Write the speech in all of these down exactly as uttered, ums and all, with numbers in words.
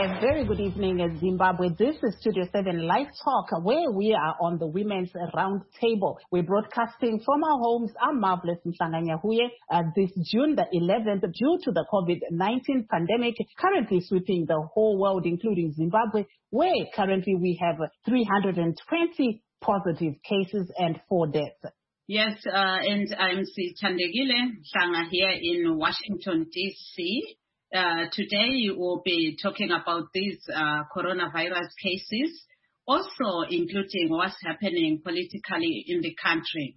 A very good evening, Zimbabwe. This is Studio seven Live Talk, where we are on the Women's Round Table. We're broadcasting from our homes. I'm Marvelous Mhlanganyahuye. Uh, this June the eleventh, due to the COVID nineteen pandemic currently sweeping the whole world, including Zimbabwe, where currently we have three hundred twenty positive cases and four deaths. Yes, uh, and I'm Sithandegile Mhlanga here in Washington, D C Uh, today we'll be talking about these uh, coronavirus cases, also including what's happening politically in the country.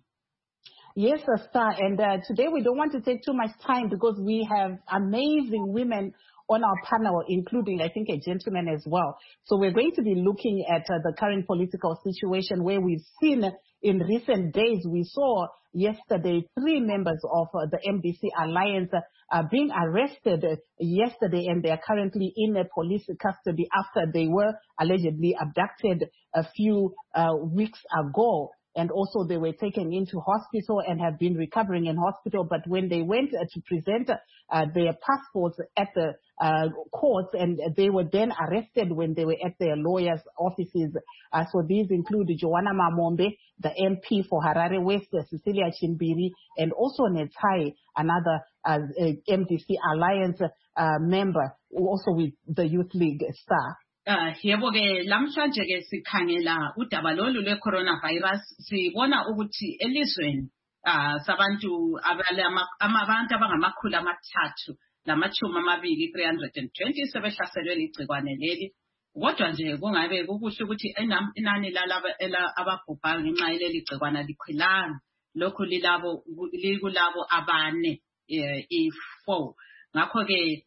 Yes, Star, and uh, today we don't want to take too much time because we have amazing women on our panel, including, I think, a gentleman as well. So we're going to be looking at uh, the current political situation where we've seen in recent days, we saw yesterday three members of uh, the M D C Alliance uh, being arrested yesterday, and they are currently in a police custody after they were allegedly abducted a few uh, weeks ago. And also they were taken into hospital and have been recovering in hospital. But when they went uh, to present uh, their passports at the uh, courts, and they were then arrested when they were at their lawyers' offices. Uh, so these include Joanna Mamombe, the M P for Harare West, Cecilia Chimbiri, and also Netai, another uh, M D C Alliance uh, member, also with the Youth League Star. Uh, yebo ke lamhlanje ke sikhangela udaba lolu lwe coronavirus sibona ukuthi elizweni uh, sabantu abantu abangamakhulu amathathu lamachumi amabili three hundred twenty sebehlaselwe ligcikwane leli. Kodwa nje kungabe kukuhle ukuthi inani lalabo ababhubhayo ngenxa yeleli gcikwana likhwelanga, lokhu lilabo likulabo abane i four. Ngakho ke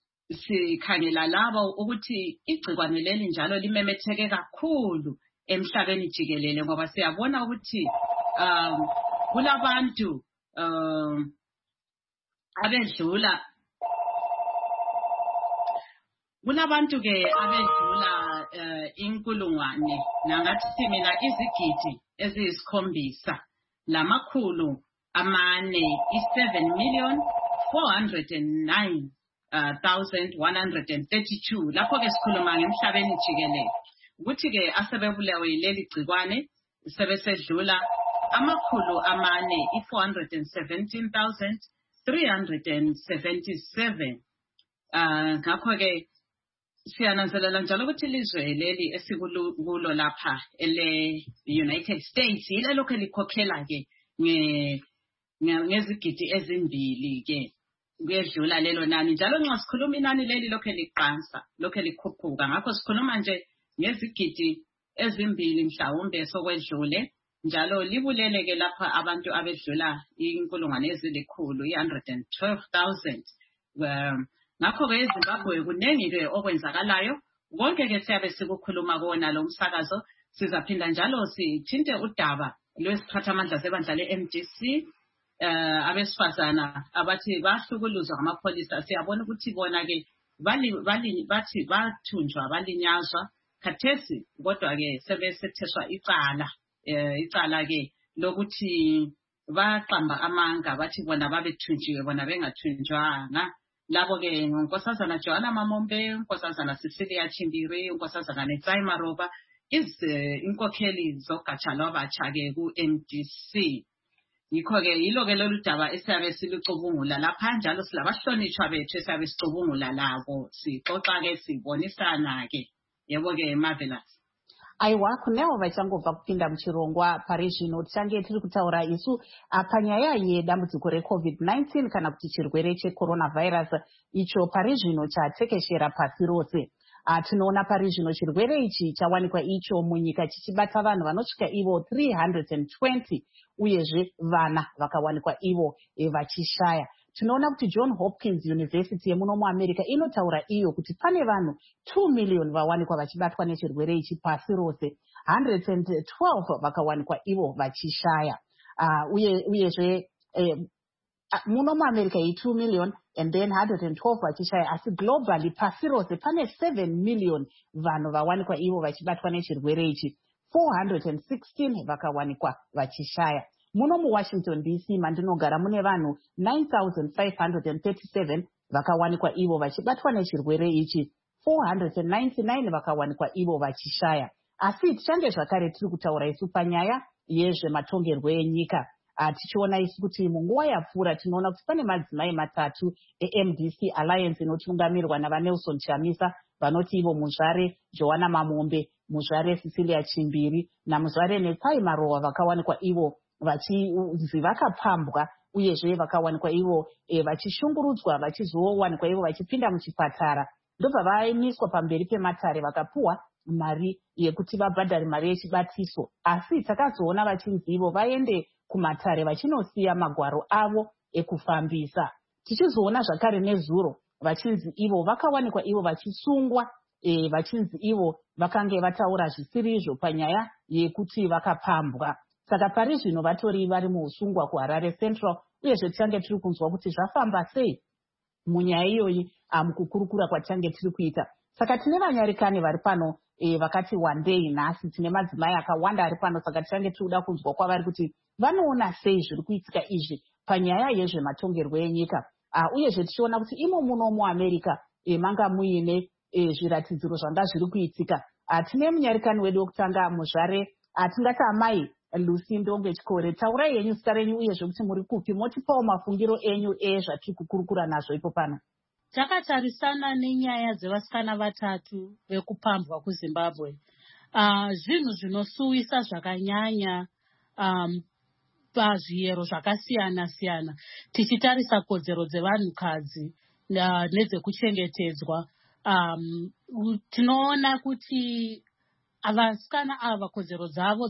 sikhangela labo ukuthi igcikwane leli njalo limemetheke kakhulu emhlabeni jikelele, ngoba siyabona ukuthi um kulabantu um abedlula kulabantu ke abedlula uh, inkulungwane nangathi mina izigidi eziyisikhombisa lamakhulu amane i-seven million four hundred nine thousand one hundred thirty-two. Lapho ke sikhuluma ngemhlabeni jikelele ukuthi ke asebebulawe yileli gcikwane sebesedlula amakhulu amane i-four hundred seventeen thousand three hundred seventy-seven. Uh, ngakho ke siyananzelela njalo ukuthi ilizwe leli esikulo lapha ele United States yilelo ke likhokhela ke ngezigidi ezimbili ke kuyedlula lelo nani, njalo nxa sikhuluma inani leli lokhe liqansa lokhe likhuphuka. Ngakho sikhuluma nje ngezigidi ezimbili mhlawumbe sokwedlule, njalo libulele ke lapha abantu abedlula inkulungwane ezilikhulu i-one hundred twelve thousand. Um, ngakho ke eZimbabwe kunengi ke okwenzakalayo, konke ke siyabe sikukhuluma kona lo msakazo. Sizaphinda njalo sithinte udaba lwesiphathamandla sebandla le-M D C, uh, abesifazana abathi bahlukuluzwa ngamapholisa. Siyabona ukuthi bona ke bali bali bathi bathunjwa balinyazwa khathesi, kodwa ke sebesetheswa icala uh, icala ke lokuthi baqamba amanga, bathi bona babethunjiwe bona bengathunjwanga. Labo ke unkosazana Joanna Mamombe, unkosazana Cecilia Chimbiri, unkosazana Netai Maroba, is inkokheli zogatsha lwabatsha ke ku-M D C. Yikho ke yilo ke lolu daba esiyabe silucubungula lapha, njalo silabahlonishwa bethu esiyabe sicubungula labo, sixoxa ke sibonisana ke. Yebo ke Marvelous. Aiwa kuneo vachangobva kupinda muchirongwa pari zvino tichange tiri kutaura isu panyaya yedambudziko reCovid nineteen kana kuti chirwere checoronavirus icho pari zvino chatekeshera pasi rose. Uh, tinoona pari zvino chirwere ichi chawanikwa icho munyika chichibata vanhu vanosvika ivo three hundred twenty, uyezve vana vakawanikwa ivo e, vachishaya. Tinoona kuti John Hopkins University yemuno muAmerica inotaura iyo kuti pane vanhu two million vawanikwa vachibatwa nechirwere ichi pasi rose, one hundred twelve vakawanikwa ivo vachishaya. Uh, uye uyezve eh, muno muAmerica i two million and then one hundred twelve vachishaya, asi globally pasi rose pane seven million vanhu vawanikwa ivo vachibatwa nechirwere ichi, four hundred sixteen vakawanikwa vachishaya. Muno muWashington D C mandinogara mune vanhu nine thousand five hundred thirty-seven vakawanikwa ivo vachibatwa nechirwere ichi, four hundred ninety-nine vakawanikwa ivo vachishaya. Asi tichange zvakare tiri kutaura isu panyaya yezvematongerwo enyika. Tichiona isu kuti munguva yapfuura tinoona kuti pane madzimai matatu e-M D C Alliance inotungamirwa navaNelson Chamisa, vanoti ivo muzvare Joanna Mamombe, muzvare Cecilia Chimbiri namuzvare Netsai Marowa vakawanikwa ivo vachinzi vakapambwa uyezve vakawanikwa ivo e, vachishungurudzwa vachizowanikwa ivo vachipinda muchipatara. Ndobva vaimiswa pamberi pematare vakapuwa mari yekuti vabhadhare mari yechibatiso. Asi takazoona vachinzi ivo vaende kumatare vachinosiya magwaro avo ekufambisa. Tichizoona zvakare nezuro vachinzi ivo vakawanikwa ivo vachisungwa, e, vachinzi ivo vakange vataura zvisiri izvo panyaya yekuti vakapambwa. Saka pari zvino vatori vari muusungwa kuHarare Central, uyezve tichange tiri kunzwa kuti zvafamba sei munyaya iyoyi mukukurukura kwatichange tiri kuita. Saka tine vanyarikani vari pano e, vakati one day nhasi tine madzimai akawanda ari pano, saka tichange tiri kuda kunzwa kwavari kuti vanoona sei zviri kuitika izvi panyaya yezvematongerwo enyika. Uh, uyezve tichiona kuti imo muno muAmerica e, manga muine e, zviratidziro zvanga zviri kuitika. Uh, tine munyarikani wedu wekutanga muzvare uh, tingati amai Lucy Ndonge Chikore. Taurai yenyu zita renyu uyezve kuti muri kupi, motipawo mafungiro enyu ezvatiri kukurukura nazvo ipo pano. Takatarisana nenyaya dzevasikana vatatu vekupambwa kuZimbabwe. Uh, zvinhu zvinosuwisa zvakanyanya um, pazviyero zvakasiyana siyana tichitarisa kodzero dzevanhukadzi uh, nedzekuchengetedzwa. Um, tinoona kuti vasikana ava kodzero dzavo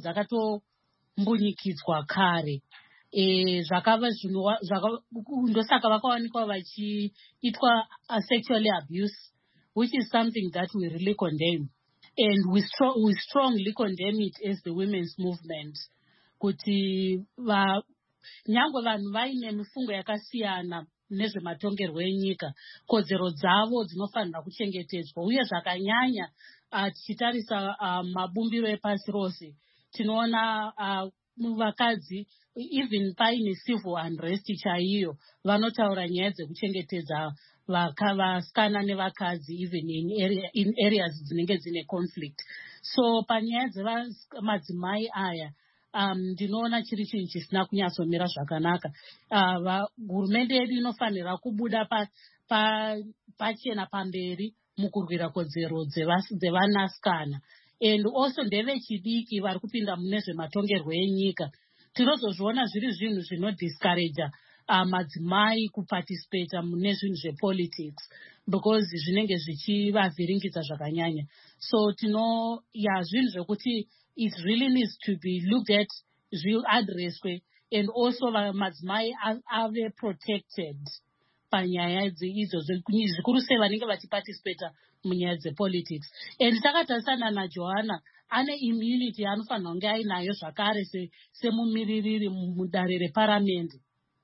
dzakatombunyikidzwa kare. E, zvakava zvinhu ndosaka vakawanikwa vachiitwa sexually abuse, which is something that we really condemn, and we, stro we strongly condemn it as the women's movement. Kuti va nyangwe vanhu vaine mifungo yakasiyana nezvematongerwo enyika, kodzero dzavo dzinofanira kuchengetedzwa. Uye zvakanyanya uh, tichitarisa uh, mabumbiro epasi rose tinoona uh, vakadzi even paine civil unrest chaiyo vanotaura nyaya dzekuchengetedza vasikana nevakadzi even in, area, in areas dzinenge dzine conflict. So panyaya dzemadzimai aya um, ndinoona chiri chinhu chisina kunyatsomira zvakanaka. Uh, hurumende yedu inofanira kubuda pa, pa, pachena pamberi mukurwira kodzero dzevanasikana. And also ndevechidiki vari kupinda mune zvematongerwo enyika. Tinozozviona zviri zvinhu zvinodiscourage uh, madzimai kuparticipate mune zvinhu zvepolitics because zvinenge zvichivavhiringidza zvakanyanya. So tino ya zvinhu zvekuti it really needs to be looked at, zviadreswe, and also madzimai ave protected panyaya idzo zvikuru sei vanenge vachiparticipate munyaya dzepolitics. And takatarisana naJoanna ane immunity anofanira kunge ainayo zvakare semumiririri mudare reparamendi.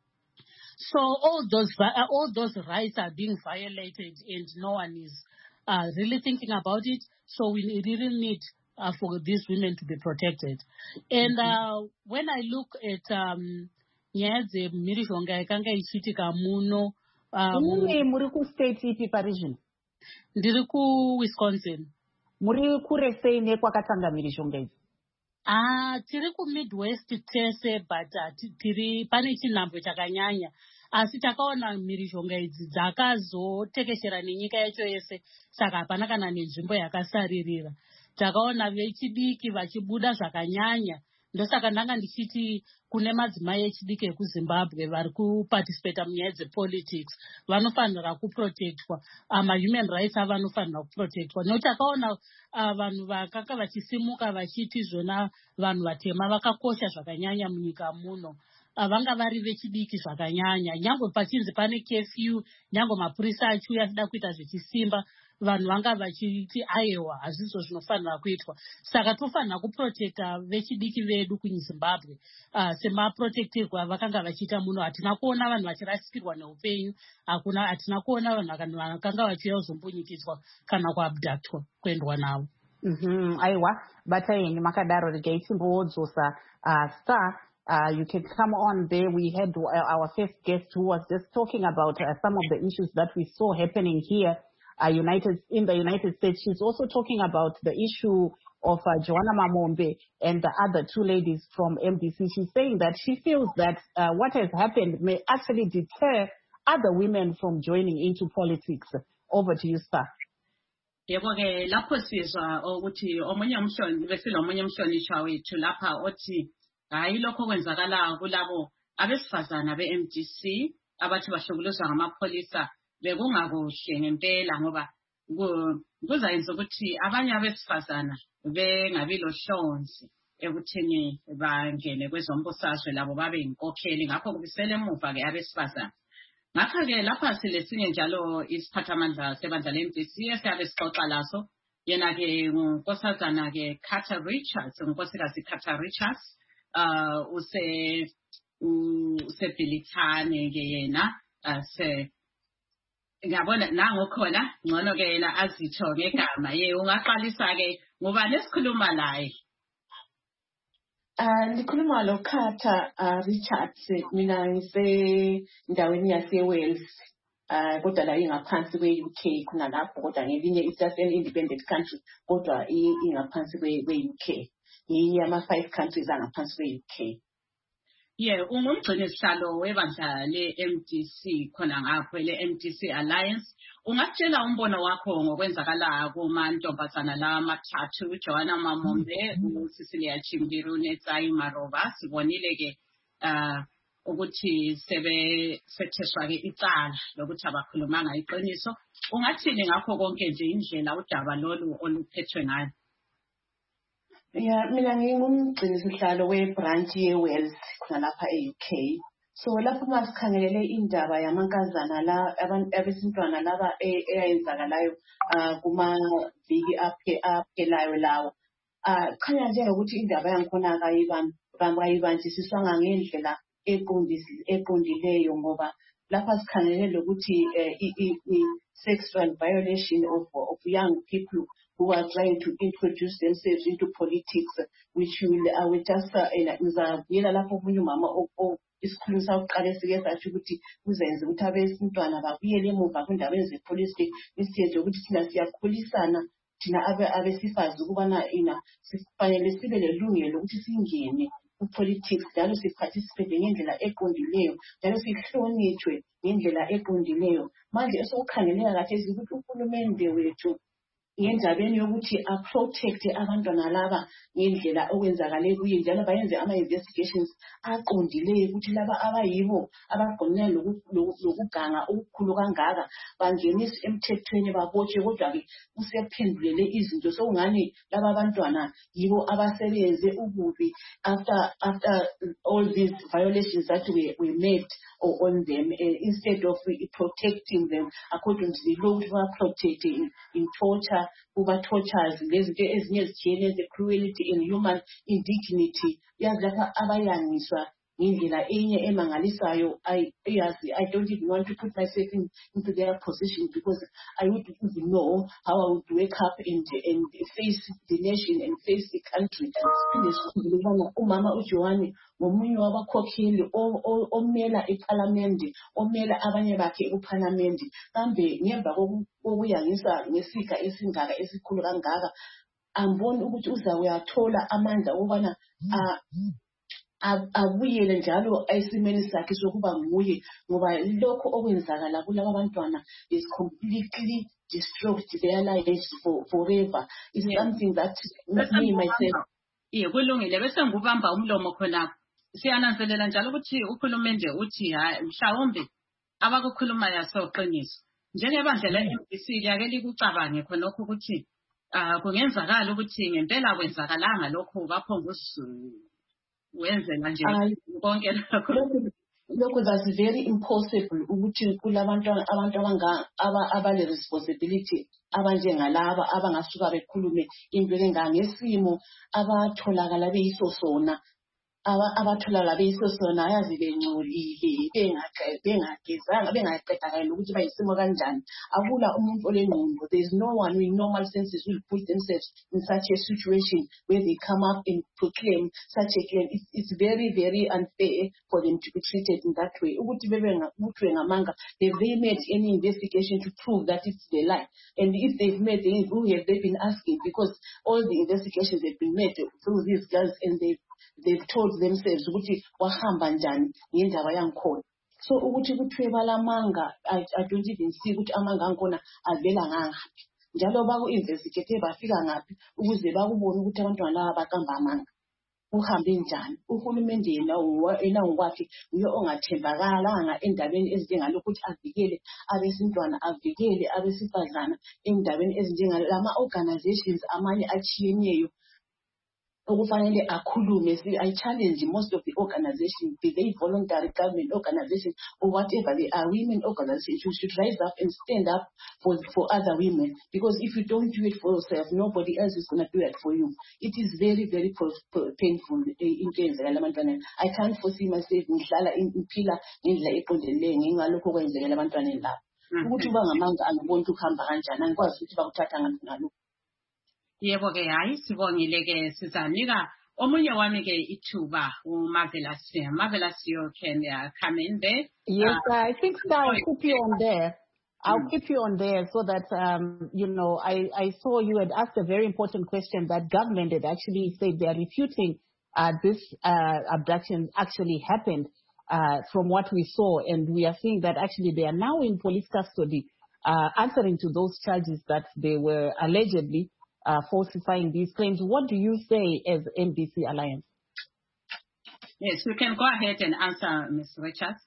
So all those all those rights are being violated and no one is uh, really thinking about it. So we really need uh, for these women to be protected. And uh, when I look at um, nyaya dzemhirizhonga yakanga ichiitika muno, Mune muri ku state ipi parizvino? Ndiri ku Wisconsin. Muri kure sei nekwakatanga mhirizhonga idzi? Ah, tiri ku Midwest tese, but uh, tiri pane chinhambwe chakanyanya. Asi takaona mhirizhonga idzi dzakazotekeshera nenyika yacho yese, saka hapana kana nenzvimbo yakasaririra. Takaona vechidiki vachibuda zvakanyanya. Ndosaka ndanga ndichiti kune madzimai echidiki ekuZimbabwe vari kuparticipate munyaya dzepolitics vanofanira kuprotectwa, ama uh, human rights avo vanofanira kuprotectwa. Nokuti takaona uh, vanhu vakanga vachisimuka vachiti zvona vanhu vatema vakakosha zvakanyanya munyika muno. Uh, vanga vari vechidiki zvakanyanya. Nyangwe pachinzi pane curfew, nyangwe mapurisa achiuya achida kuita zvechisimba, vanhu vanga vachiti aiwa hazvizvo zvinofanira kuitwa. Saka tofanira kuprotecta vechidiki vedu kuZimbabwe uh, semaprotectirwa vakanga vachiita muno. Hatina kuona vanhu vachirasikirwa neupenyu, hakuna, hatina kuona vanhu vakanga vachiuya kuzombunyikidzwa kana kuabductwa kuendwa navo. Mhm, aiwa, bataini makadaro regai timbodzosa uh, star. Uh, you can come on there. We had our first guest who was just talking about uh, some of the issues that we saw happening here uh, United in the United States. She's also talking about the issue of uh, Joanna Mamombe and the other two ladies from M D C. She's saying that she feels that uh, what has happened may actually deter other women from joining into politics. Over to you, Star. Yebo ke lapho sizwa ukuthi omunye umhloni bese lo munye umhlonishwa wethu lapha othi hayi lokho kwenzakala kulabo abesifazana be-M D C abathi bahlukuluzwa ngamapholisa bekungakuhle ngempela ngoba kuzayenza ukuthi abanye abesifazana bengabi lohlonzi ekuthini bangene kwezombusazwe labo babe inkokheli ngakho kubisela emuva ke abesifazana. Ngakho-ke lapha silesinye njalo isiphathamandla sebandla le-M D C esiyabe sixoxa laso yena-ke ngunkosazana-ke Carter Richards, unkosikazi Carter Richards uh use usebhilithane-ke yena ase ngiyabona nangu khona ngcono-ke yena azitho ngegama ye ungaqalisa-ke ngubani esikhuluma laye? Uh, Nikhuluma lo Carter uh, Richards mina ngisendaweni yase-Wales uh, kodwa la ingaphansi kwe-U K khona lapho kodwa ngelinye it's just an independent country kodwa ingaphansi kwe-U K yinye ama-five countries angaphansi kwe-U K. Yeah, ungumgcini sihlalo webandla le-M D C khona ngapho le-M D C Alliance. Ungatshela umbono wakho ngokwenzakala kumantombazana la mathathu Joanna Mamombe, uCecilia Chimbiru neTsayi Maroba. Sibonile ke uh ukuthi sebe setheswa ke icala lokuthi abakhulumanga iqiniso. Ungathini ngakho konke nje indlela udaba lolu oluphethwe ngayo? Yeah, mina ngingumgcini sihlalo we-branch ye-Wales khona lapha e-U K. So lapho masikhangelele indaba yamankazana la abesintwana laba eyayenzakalayo kuma viki aphelayo lawo. Ah khanya njengokuthi indaba yangikhona kayibanjisiswanga ngendlela eqondileyo ngoba lapha sikhangelele ukuthi i-sexual violation of, of young people who are trying to introduce themselves into politics, which will, I will just, ngizabuyela lapho omunye umama isikhulumi sakuqala esike sathi ukuthi kuzenza ukuthi abesintwana babuyele emuva kwindaba ze-policy isithethe ukuthi thina siyakhulisana thina abesifazi ukubana ina sifanele sibe lelungelo ukuthi singene ku-politics njalo siparticipate ngendlela eqondileyo njalo sihlonitshwe ngendlela eqondileyo. Manje esokukhangeleka kathesi ukuthi uhulumende wethu ngendabeni yokuthi a-protect abantwana laba ngendlela okwenzakale kuye njalo bayenze ama-investigations aqondileyo ukuthi laba abayibo abagqonene lokuganga okukhulu kangaka bangeniswe emthethweni babotshwe. Kodwa-ke usephendulele izinto sokungani laba abantwana yibo abasebenze ububi after after all these violations that were, were made on them uh, instead of uh, protecting them according to the law we are protected in, in torture over tortures lezinto ezinye ezithiyene the cruelty and human indignity yazi lapha abayangiswa ngendlela enye emangalisayo. I yazi I don't even want to put myself in, into their position because I wouldn't even know how I would wake up and and face the nation and face the country. Umama uJohani ngomunye wabakhokheli omela eParliament omela abanye bakhe eParliament kambe ngemva kokuyangisa ngesika esingaka esikhulu kangaka amboni ukuthi uza uyathola amandla ukubana abuyele njalo esimeni sakhe sokuba nguye ngoba lokho okwenzakala kulabo abantwana is completely destroyed their lives for forever. It's yeah. something that me myself yeah kulungile bese ngubamba umlomo khona siyananzelela njalo ukuthi ukhulumende uthi hayi mhlawumbe abakukhuluma yasoqiniso njengebandla le-M D C liyake likucabange khonokho ukuthi ah kungenzakala ukuthi ngempela kwenzakalanga lokho baphongusu wenzela nje konke lokho lokho that's very impossible ukuthi kulabantu abantu abanga abale responsibility abanjengalaba abangasuka bekhulume into engangesimo abatholakala beyisosona abatholakala beyisosona ayazi bengcolile bengagezanga bengaqedakala ukuthi bayisimo kanjani. Akula umuntu olengqondo. There is no one with normal senses who will put themselves in such a situation where they come up and proclaim such a claim. It's, it's very, very unfair for them to be treated in that way. Have they made any investigation to prove that it's the lie? And if they've made any, who have they been asking? Because all the investigations have been made through these girls, and they've they've told themselves ukuthi wahamba njani ngendaba yankhona. So ukuthi kuthiwe balamanga, I, I don't even see ukuthi amanga ankhona avela ngangaphi. Njalo baku-investigate bafika ngaphi ukuze bakubone ukuthi abantwana laba baqamba amanga. Uhambe njani? Uhulumende yena yena ngokwakhe uyo ongathembakalanga endabeni ezinjengalokhu ukuthi avikele abesintwana, avikele abesifazana endabeni ezinjengalama organizations amanye achiyeneyo okufanele akhulume. I challenge most of the organizations, be they voluntary government organizations or whatever they are, women organizations, you should rise up and stand up for for other women, because if you don't do it for yourself, nobody else is going to do it for you. It is very, very painful in terms of abantwana. I can't foresee myself ngihlala impila ngendlela eqondeleyo ngingalokho kwenzekela abantwana labo. Ukuthi uba ngamanga angiboni ukuhamba kanjani, angikwazi ukuthi bakuthatha ngalokho. Yebo ke hayi sibongile ke sizanika omunye wami ke ithuba uMarvelous. Marvelous, you can uh, come in there. Yes, uh, I think so. I'll keep you on there. I'll mm. keep you on there so that, um, you know, I, I saw you had asked a very important question that government had actually said they are refuting uh, this uh, abduction actually happened uh, from what we saw. And we are seeing that actually they are now in police custody uh, answering to those charges that they were allegedly Uh, falsifying these claims. What do you say as M D C Alliance? Yes, we can go ahead and answer, Miz Richards.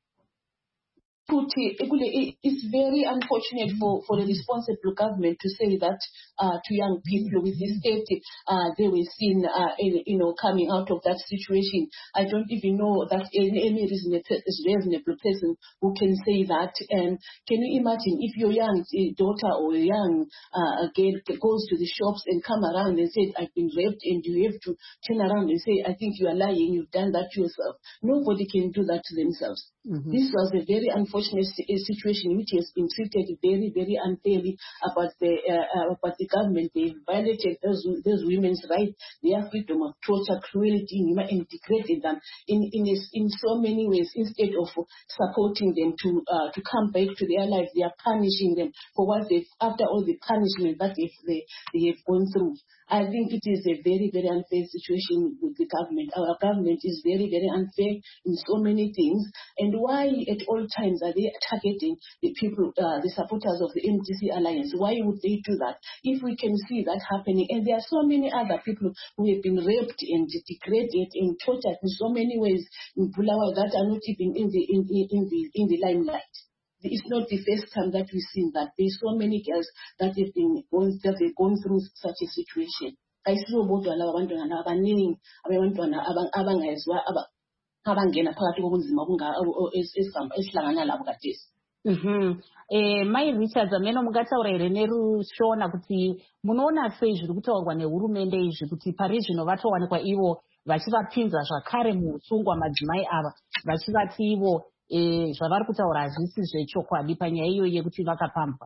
It's very unfortunate for, for the responsible government to say that uh, to young people with this state, uh, they were seen, uh, in, you know, coming out of that situation. I don't even know that any, any reasonable person who can say that. And can you imagine if your young daughter or young uh, girl goes to the shops and come around and says, I've been raped, and you have to turn around and say, I think you are lying, you've done that to yourself. Nobody can do that to themselves. Mm-hmm. This was a very unfortunate situation which has been treated very, very unfairly about the uh, about the government. They violated those those women's rights, their freedom of torture, cruelty, and degraded them in in a, in so many ways. Instead of supporting them to uh, to come back to their life, they are punishing them for what they after all the punishment that they they, they have gone through. I think it is a very, very unfair situation with the government. Our government is very, very unfair in so many things. And why at all times are they targeting the people, uh, the supporters of the M D C Alliance? Why would they do that? If we can see that happening, and there are so many other people who have been raped and degraded and tortured in so many ways in Bulawayo that are not even in the, in, in, in the, in the limelight. It's not the first time that we've seen that. There's so many girls that have been going, that have gone through such a situation. I saw about abantwana abaningi abantwana abangezwa abangena phakathi kobunzima esihlangana labo khathesi. Mhm. Eh Mai Richards amene mukataura ere nerushona kuti munoona sei zviri kutaurwa nehurumende izvi kuti pari zvino vatowanikwa ivo vachivapinza zvakare muusungwa madzimai ava vachivati ivo Eh, zvavari kutaura hazvisi zvechokwadi panyaya iyoyi yekuti vakapambwa.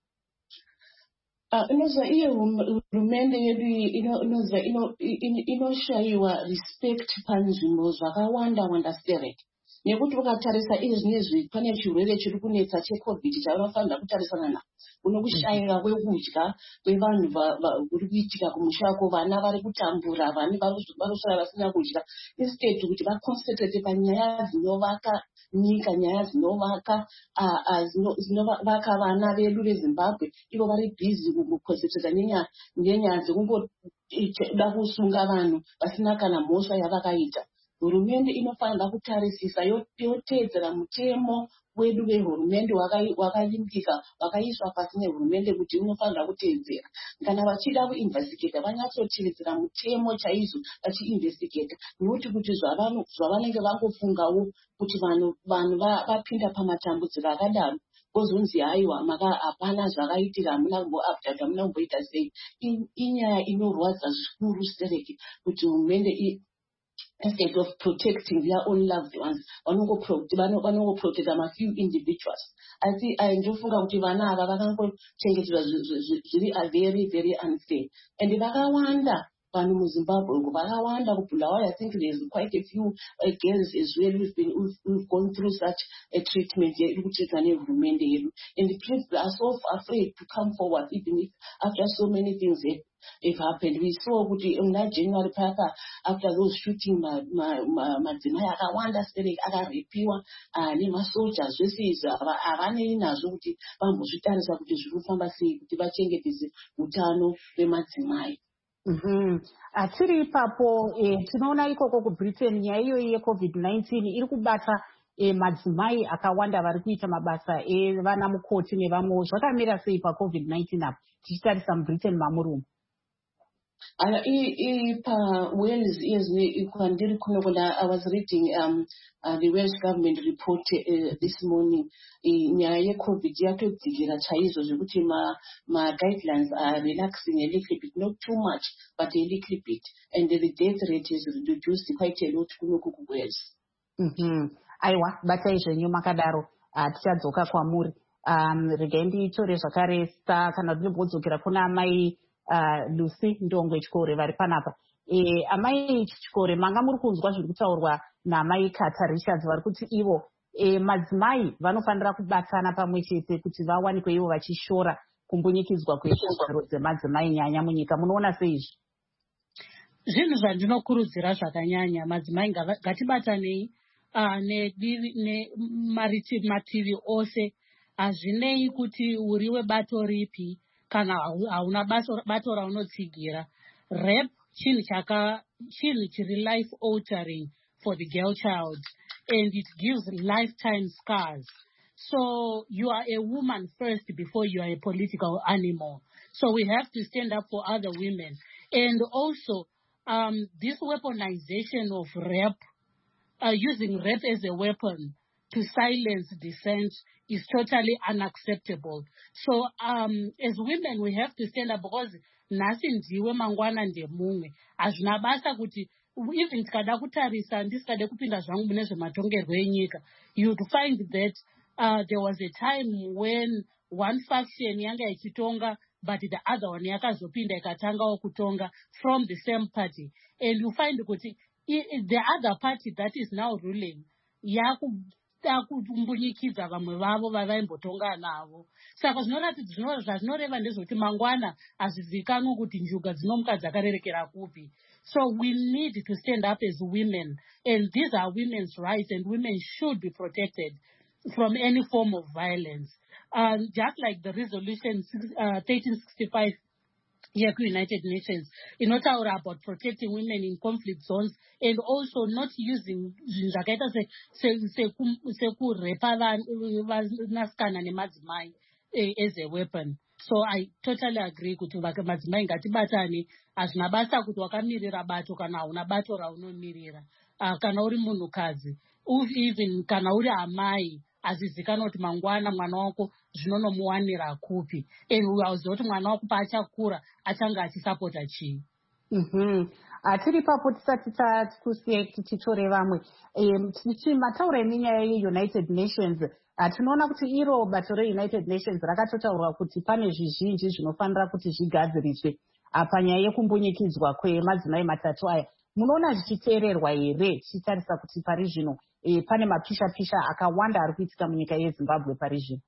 Inozwa iye hurumende yedu inozwa inoshayiwa respect panzvimbo zvakawanda wanda stereke. Nekuti ukatarisa izvinezvi pane chirwere chiri kunetsa checovid chavanofanira kutarisana nacho. Kuno kushayika kwekudya kwevanhu kuri kuitika kumushako, vana vari kutambura, vana vanoswera vasina kudya. Instead kuti vaconcentrate panyaya dzinovaka nyika, nyaya dzinovaka dzinovaka vana vedu veZimbabwe, ivo vari busy kuconcentrate nenyaya dzekungoda kusunga vanhu vasina kana mhosva yavakaita. Hurumende inofanira kutarisisa yoteedzera mutemo wedu wehurumende wakalimbika wakaiswa pasi nehurumende kuti unofanira kuteedzera. Kana vachida kuinvestigate vanyatsoteedzera mutemo chaizvo vachiinvestigate, nokuti kuti zvavanenge vangofungawo kuti vanhu vapinda pamatambudziko akadaro kozonzi haiwa maka hapana zvakaitika, hamuna kumboabdata, hamuna kumboita sei. Inyaya inorwadza zvikuru stereke kuti hurumende instead of protecting their own loved ones, vanongo protect a few individuals. I see I ndofunga kuti vana ava vakangochengetedzwa zviri very very unfair, and vakawanda vanhu muZimbabwe uko vakawanda kubulawayo. I think there's quite a few uh, girls as well who've been who've, who've gone through such a treatment yedu, and the people are so afraid to come forward even if after so many things have It happened. We saw kuti muna January papa after those shooting madzimai akawanda sele akarepiwa nema soldiers zvese izvo avanei nazvo kuti vambozvitarisa kuti zvirikufamba sei kuti vachengetedze utano hwemadzimai. Tiri ipapo tinoona ikoko kuBritain nyaya iyoyi yeCovid nineteen iri kubata madzimai akawanda vari kuita mabasa evana mukoti nevamwe. Zvakamira sei paCovid nineteen apo tichitarisa muBritain mamurumu? Uh, Wales is I was reading um, uh, the Welsh government report uh, this morning. Nyaya COVID yatodzigira chaizo zvekuti ma ma guidelines are relaxing a little bit, not too much, but a little bit, and the death rate is reduced quite a lot kunoku kuWales. Mhm. Aiwa batai zvenyu makadaro tichadzoka kwamuri. Um regai nditore zvakare sta kana ndinobodzokera kuna mai Uh, Lucy Ndongwe Chikore vari panapa. E, amai Chikore manga muri kunzwa zviri kutaurwa namai Kata Richards vari kuti ivo e, madzimai vanofanira kubatana pamwe chete kuti vawanikwe ivo vachishora kumbunyikidzwa kwekodzero dzemadzimai nyanya munyika. Munoona sei izvi? Zvinhu zvandinokurudzira zvakanyanya madzimai ngatibatanei uh, nemativi ose. Hazvinei kuti uriwe bato ripi kana hauna bato raunotsigira. Rape chinhu chaka chinhu chiri life altering for the girl child, and it gives lifetime scars. So you are a woman first before you are a political animal. So we have to stand up for other women. And also um, this weaponization of rape, uh, using rape as a weapon to silence dissent is totally unacceptable. So um, as women, we have to stand up because nasi ndiwe mangwana ndemumwe. Hazvina basa kuti even tikada kutarisa ndisikade kupinda zvangu mune zvematongerwo enyika, you'd find that uh, there was a time when one faction yanga ichitonga but the other one yakazopinda ikatangawo kutonga from the same party, and you find kuti the other party that is now ruling yaku takumbunyikiza vamwe vavo vavaimbotonga navo. Saka zvinoratidza zvazvinoreva ndezvekuti mangwana hazvizivikanwi kuti njuga dzinomuka dzakarerekera kupi. So we need to stand up as women, and these are women's rights, and women should be protected from any form of violence. Um, just like the resolution uh, thirteen sixty-five here to United Nations, inotaura about protecting women in conflict zones and also not using zvakaita sekurepa vanasikana nemadzimai as a weapon. So I totally agree kuti madzimai ngatibatane. Hazvina basa kuti wakamirira bato kana hauna bato raunomirira. Uh, kana uri munhukadzi, even kana uri amai, hazvizikanwa kuti mangwana mwana wako zvinonomuwanira kupi, and uyaziva kuti mwana wako paachakura achanga achisapota chii. Mhm. Tiri papo tisati tikusiye titore vamwe. Mataura eminyaya yeUnited Nations, tinoona kuti iro bato reUnited Nations rakatotaura kuti pane zvizhinji zvinofanira kuti zvigadziriswe panyaya yekumbunyikidzwa kwemadzimai matatu aya. Munoona zvichiteererwa here tichitarisa kuti pari zvino pane mapisha-pisha akawanda ari kuitika munyika yeZimbabwe pari zvino?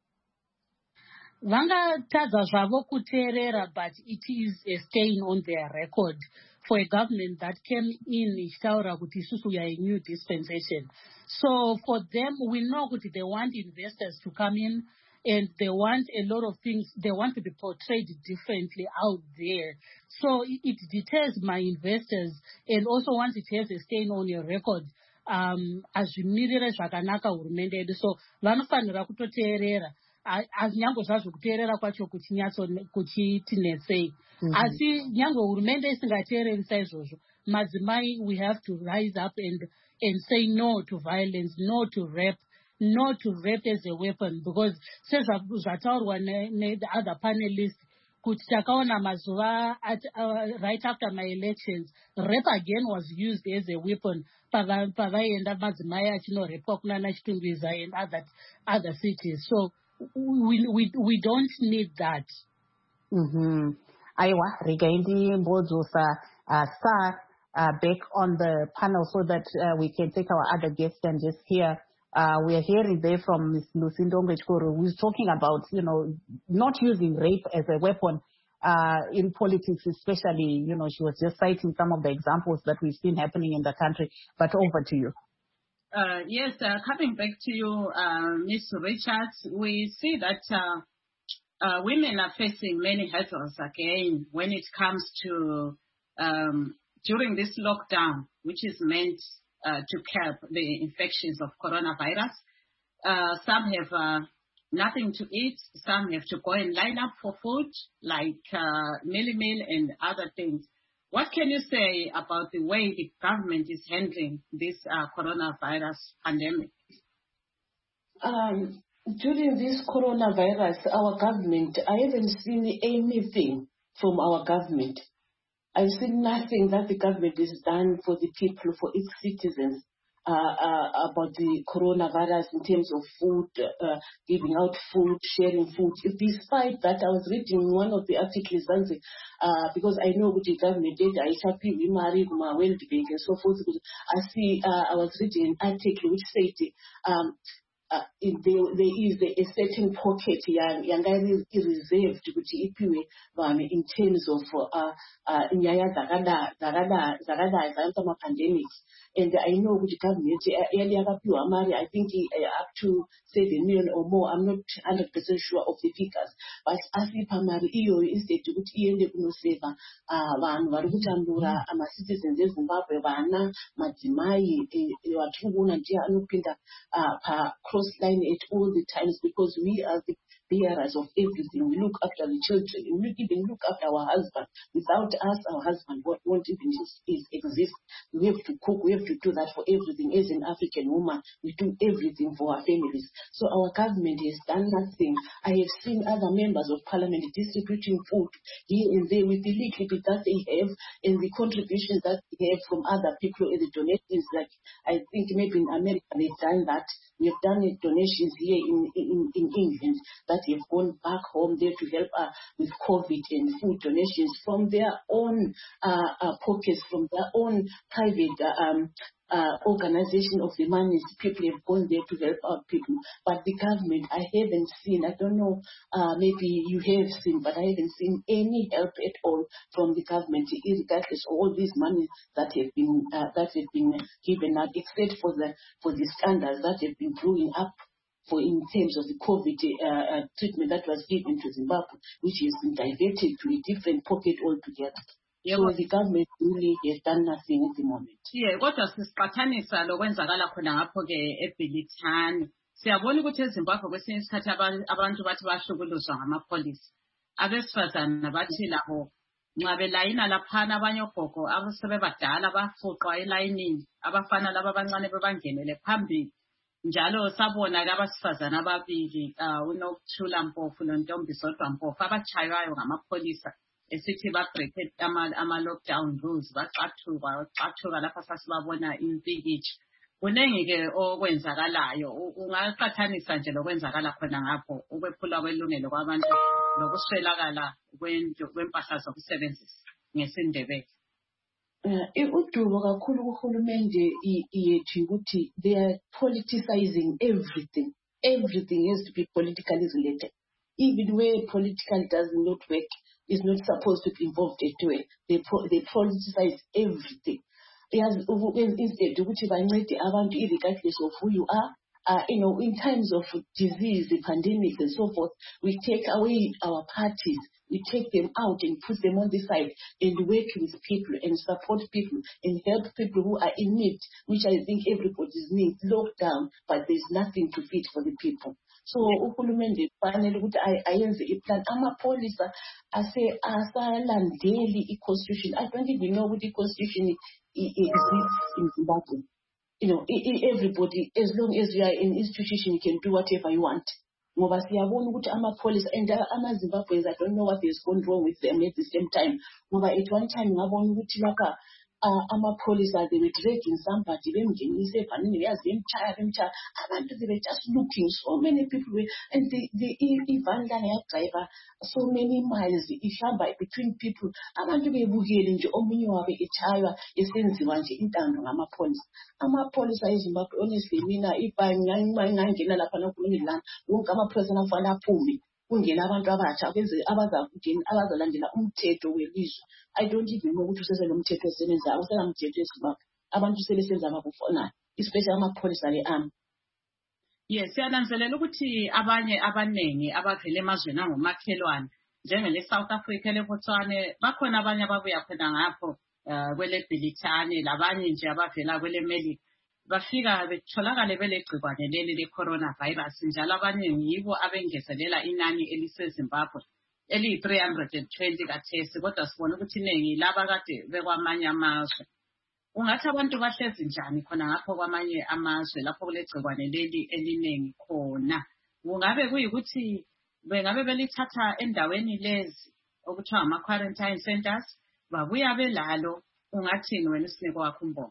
Vangatadza zvavo kuteerera, but it is a stain on their record for a government that came in ichitaura kuti isusu we are a new dispensation. So for them, we know that they want investors to come in, and they want a lot of things. They want to be portrayed differently out there. So it, it deters my investors, and also once it has a stain on your record, um, azvimirire zvakanaka hurumende yedu. So vanofanira kutoteerera. Nyange zvazvo kuteerera kwacho kuchitinetsei. Asi nyange hurumende isingateereri saizvozvo, madzimai, we have to rise up and, and say no to violence, no to rape, no to rape as a weapon, because says zvataurwa the other panelists, kuti takaona mazuva uh, right after my elections, rape again was used as a weapon pavaienda madzimai achinorepwa kunana Chitungwiza and other, other cities. So we, we, we don't need that. Mm-hmm. Aiwa, Rigaindi Mbozosa, uh, Sir, uh, back on the panel so that uh, we can take our other guests and just hear. Uh, we are hearing there from Miz Lucindo Mbechkoro, who's talking about, you know, not using rape as a weapon uh, in politics, especially, you know, she was just citing some of the examples that we've seen happening in the country. But over to you. Uh, yes, uh, coming back to you, uh, Miz Richards, we see that uh, uh, women are facing many hurdles again when it comes to um, during this lockdown, which is meant Uh, to curb the infections of coronavirus. Uh, some have uh, nothing to eat. Some have to go and line up for food, like uh, Milli Meal and other things. What can you say about the way the government is handling this uh, coronavirus pandemic? Um, during this coronavirus, our government, I haven't seen anything from our government. I've seen nothing that the government has done for the people, for its citizens, uh, uh, about the coronavirus in terms of food, uh, giving out food, sharing food. Despite that, I was reading one of the articles, uh, because I know what the government did, I happy we married my World Bank and so forth. I see, uh, I was reading an article which said, um, Uh, there, there is a, a certain pocket yanga reserved kuti ipiwe vanhu in terms of uh, uh, nyaya dzakadai dzanza pandemics, and I know kuti government yali yakapiwa mari, I think uh, up to seven million or more. I'm not one hundred percent sure of the figures, but asipa mari iyoyo instead kuti iende kunoseva uh, vanhu vari kutambura ama citizens eZimbabwe, vana, madzimai, vatiri kuona ndiye anopinda uh, pa cross line at all the times, because we are the bearers of everything. We look after the children. We even look after our husband. Without us, our husband won't even exist. We have to cook. We have to do that for everything. As an African woman, we do everything for our families. So our government has done nothing. I have seen other members of parliament distributing food here and there with the little bit that they have and the contributions that they have from other people and the donations. Like I think maybe in America they've done that. We have done donations here in, in, in England that have gone back home there to help uh, with COVID and food donations from their own uh, uh, pockets, from their own private uh, um, uh, organization of the money. People have gone there to help our people. But the government, I haven't seen, I don't know, uh, maybe you have seen, but I haven't seen any help at all from the government, regardless of all these money that have been uh, that have been given out, except for the for the scandals that have been brewing up for in terms of the COVID uh, uh, treatment that was given to Zimbabwe, which has been diverted to a different pocket altogether. Yeah, so the government really has done nothing at the moment. Yeah, kodwa sisiqhathanisa lokwenzakala khona ngapho ke eBilitani. Siyabona ukuthi eZimbabwe kwesinye isikhathi abantu bathi bahlukuluzwa ngamapholisa. Abesifazana bathi labo nxa belayina laphana abanye ogogo abasebebadala bafuqwa elayinini, abafana laba abancane bebangenele phambili. Njalo sabona ke abasifazana ababili uNokuthula Mpofu noNtombizodwa Mpofu abatshaywayo ngamapholisa esithi ba-break ama-lockdown rules, baxathuka baxathuka lapha sasibabona impikitsha. Kuningi-ke okwenzakalayo, ungaqhathanisa nje lokwenzakala khona ngapho ukwephulwa kwelungelo kwabantu nokuswelakala kwempahla zokusebenzisa ngesiNdebele. Udumo kakhulu kuhulumende yethu ukuthi they are politicizing everything. Everything has to be politically related. Even where political does not work, is not supposed to be involved at all. They they politicize everything. Instead, ukuthi bancede abantu irregardless of who you are. Uh, you know, in times of disease, pandemics, and so forth, we take away our parties, we take them out and put them on the side and work with people and support people and help people who are in need, which I think everybody's needs. Lockdown, but there's nothing to feed for the people. So uhulumende fanele ukuthi ayenze iplan amapholisa ase asalandeli i-constitution. I don't even know what the constitution exists in Zimbabwe. You know, everybody, as long as you are in institution, you can do whatever you want. ngoba siyabona ukuthi ama-police and ama-Zimbabweans, I don't know what is going wrong with them at the same time. Ngoba at one time ngabona ukuthi lapha Uh, ama-police, they were dragging somebody, bemngenise evanini, yazi bemtshaya bemtshaya. Abantu, they were just looking, so many people were, and the the ivan lana yadriver so many miles ihamba between people. Abantu bebukele nje omunye wabe etshaywa esenziwa nje intando ngama-police. Ama-police eZimbabwe, honestly, mina iba ngangena lapha nokulungilana wonke ama-police anafanele aphume kungena abantu abatsha benze abazakungena abazalandela umthetho welizwe. I don't even know ukuthi usesele umthetho osebenza awusela umthetho eZimbabwe. Abantu sebesenza abakufona, especially ama-police ale army. Yes, siyananzelela ukuthi abanye abanengi abavela emazweni angomakhelwane njengele South Africa leBotswana bakhona abanye ababuya khona ngapho kwele Bhilithane labanye nje abavela kwele Melika bafika betholakale belegcikwane leli le-coronavirus njalo abaningi yibo abengezelela inani eliseZimbabwe eli three hundred twenty kathesi kodwa sibona ukuthi iningi laba kade bekwamanye amazwe. Ungathi abantu bahlezi njani khona ngapho kwamanye amazwe lapho kulegcikwane leli eliningi khona? Kungabe kuyikuthi bengabe belithatha endaweni lezi okuthiwa ama-quarantine centers babuya belalo? Ungathini wena Sineko wakho uMbono?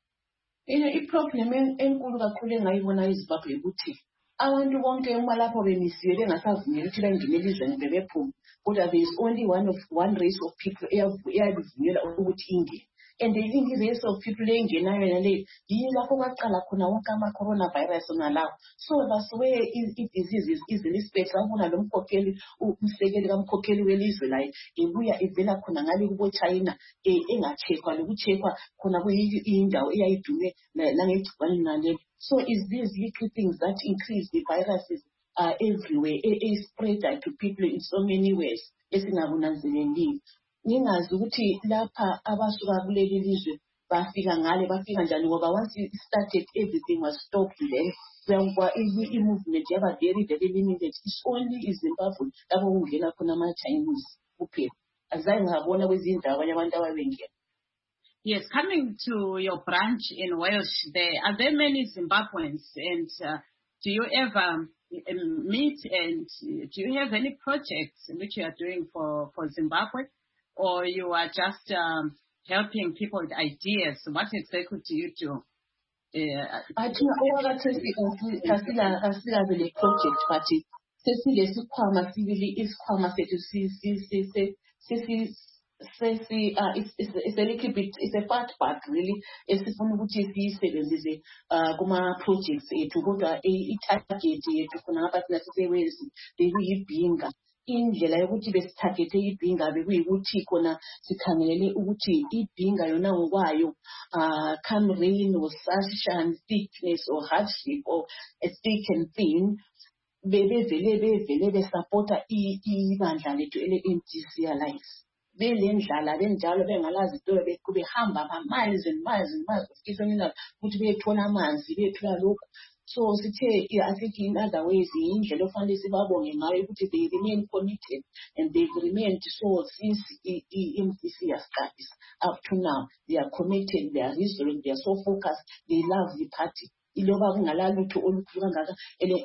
I-problem enkulu kakhulu engayibona eZimbabwe ukuthi abantu bonke uma lapho bemisiwe bengasavunyelwa ukuthi bangene elizweni bebephuma, kodwa there is only one of one race of people eyavunyelwa ukuthi ingene. And the race of people engenayo nale yiyo lapho kwaqala khona wonke ama-coronavirus nalawo. So that's where i-disease is easily spread. Ngabona lo mkhokheli umsekeli kamkhokheli welizwe la ebuya ivela khona ngale kubo China engacheckwa lokucheckwa khona kuyindawo eyayidume langegcikwane naleli. So is these little things that increase the viruses are everywhere, a spread to people in so many ways esingabunanzeleliyo. Ngingazi ukuthi lapha abasuka kuleli lizwe bafika ngale bafika njani ngoba once it started everything was stopped then kuyangwa i-movement yaba very very limited. It's only iZimbabwe lapho kungena khona ama-Chinese kuphela. Azange ngabona kwezinye indawo abanye abantu ababengena. Yes, coming to your branch in Welsh there, are there many Zimbabweans and uh, do you ever um, meet and do you have any projects which you are doing for, for Zimbabwe? Or you are just um, helping people with ideas? What exactly do you do? I think all that is a project, but it's a it's a little bit, it's a part part really. It's a fun which is the Guma projects to go to a target to Kunapa ways they will being indlela yokuthi besithagethe ibhinga bekuyikuthi khona sikhangelele ukuthi ibhinga yona ngokwayo uh come rain or sunshine, thickness or hardship or a thick and thin bebevele bevele besupporta ibandla lethu ele-M D C Alliance belendlala benjalo bengalazi into bekubehamba ama miles and miles and miles ukufisa ukuthi bethola amanzi bethola lokho. So I think in other ways, in the family they remain committed and they've remained so since the M D C has started up to now. They are committed, they are resolute, they are so focused, they love the party. Iloba kungalalo to olukhulanga ele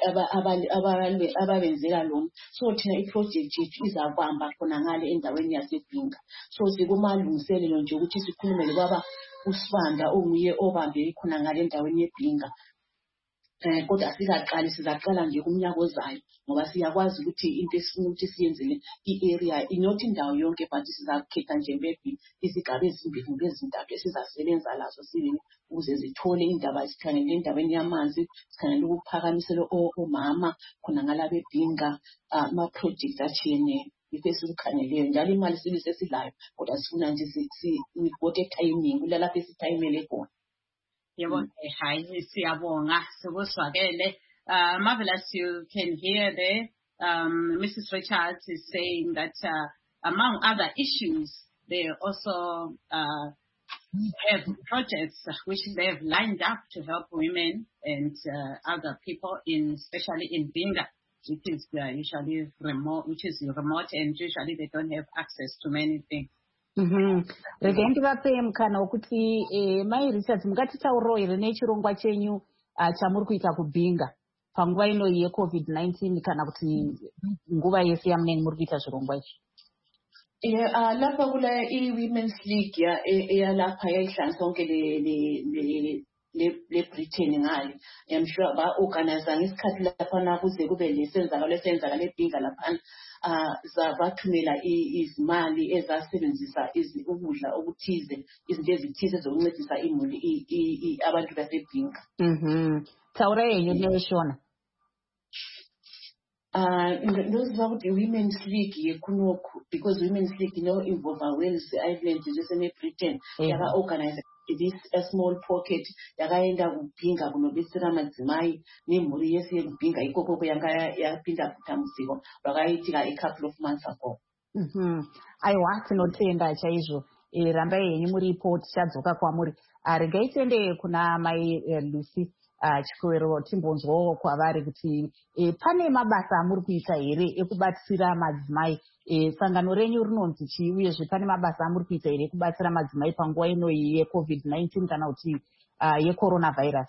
ababenzela lona. So thina iproject yethu izabamba khona ngale endaweni yaseBhinga. So sikumalungiselelo nje ukuthi sikhulumele baba uSibanda onguye obambe khona ngale endaweni yeBhinga. Kodwa sizaqala sizaqala nje kumnyaka ozayo ngoba siyakwazi ukuthi into esifuna ukuthi siyenzele i-area not indawo yonke but sizakhetha nje maybe izigaba ezimbili ngezintathu esizasebenza lazo sibili ukuze zithole indaba sikhangele endaweni yamanzi sikhangele ukuphakamisela omama khona ngalabe Bhinga ama project achiyeneyo ife sikhaneleyo njalo imali sibisesilayo kodwa sifuna nje si we got a timing kulalapha esithayimele khona. Yebo, hi, siyabonga, sikuzwakele. Uh, marvelous, you can hear there. Um, Missus Richards is saying that uh, among other issues, they also uh, have projects which they have lined up to help women and uh, other people, in especially in Bhinga, which is uh, usually remote, which is remote, and usually they don't have access to many things. Mhm. Regendi vape mkana ukuthi eh mai Richards mukati tauro ire nechirongwa chenyu chamuri kuita kuBhinga. panguva ino yecovid nineteen kana kuti nguva yese yamunenge muri kuita zvirongwa izvi? Yeah, uh, lapha kula i-Women's League ya eyalapha yayihlanganisa sonke le le le le Britain ngayo. I'm sure ba organize ngesikhathi lapha na kuze kube lesenzakalo lesenzakalo ebhinga lapha ah zabathumela izimali ezasebenzisa ukudla okuthize izinto ezithize zokuncedisa imuli abantu basebhinga. Mhm. Tsaura yenyu neshona. Uh, those about the Women's League, because Women's League, you know, involve Wales, Ireland, just in Britain, they are organized this a small pocket, they are in the pinga, no bisera mazimai, ni muri yesi pinga, ikoko yanga ya pinga kutamusigo, bagaiti a couple of months ago. Mhm. I want to know tenda chaizo. E ramba yenyu muri report chadzoka kwamuri. Aregaitende kuna mai Lucy. Chikwero timbonzwawo kwavari kuti pane mabasa amuri kuita here ekubatsira madzimai. Sangano renyu rinonzi chii uyezve pane mabasa amuri kuita here ekubatsira madzimai panguva ino yecovid nineteen kana kuti yecoronavirus?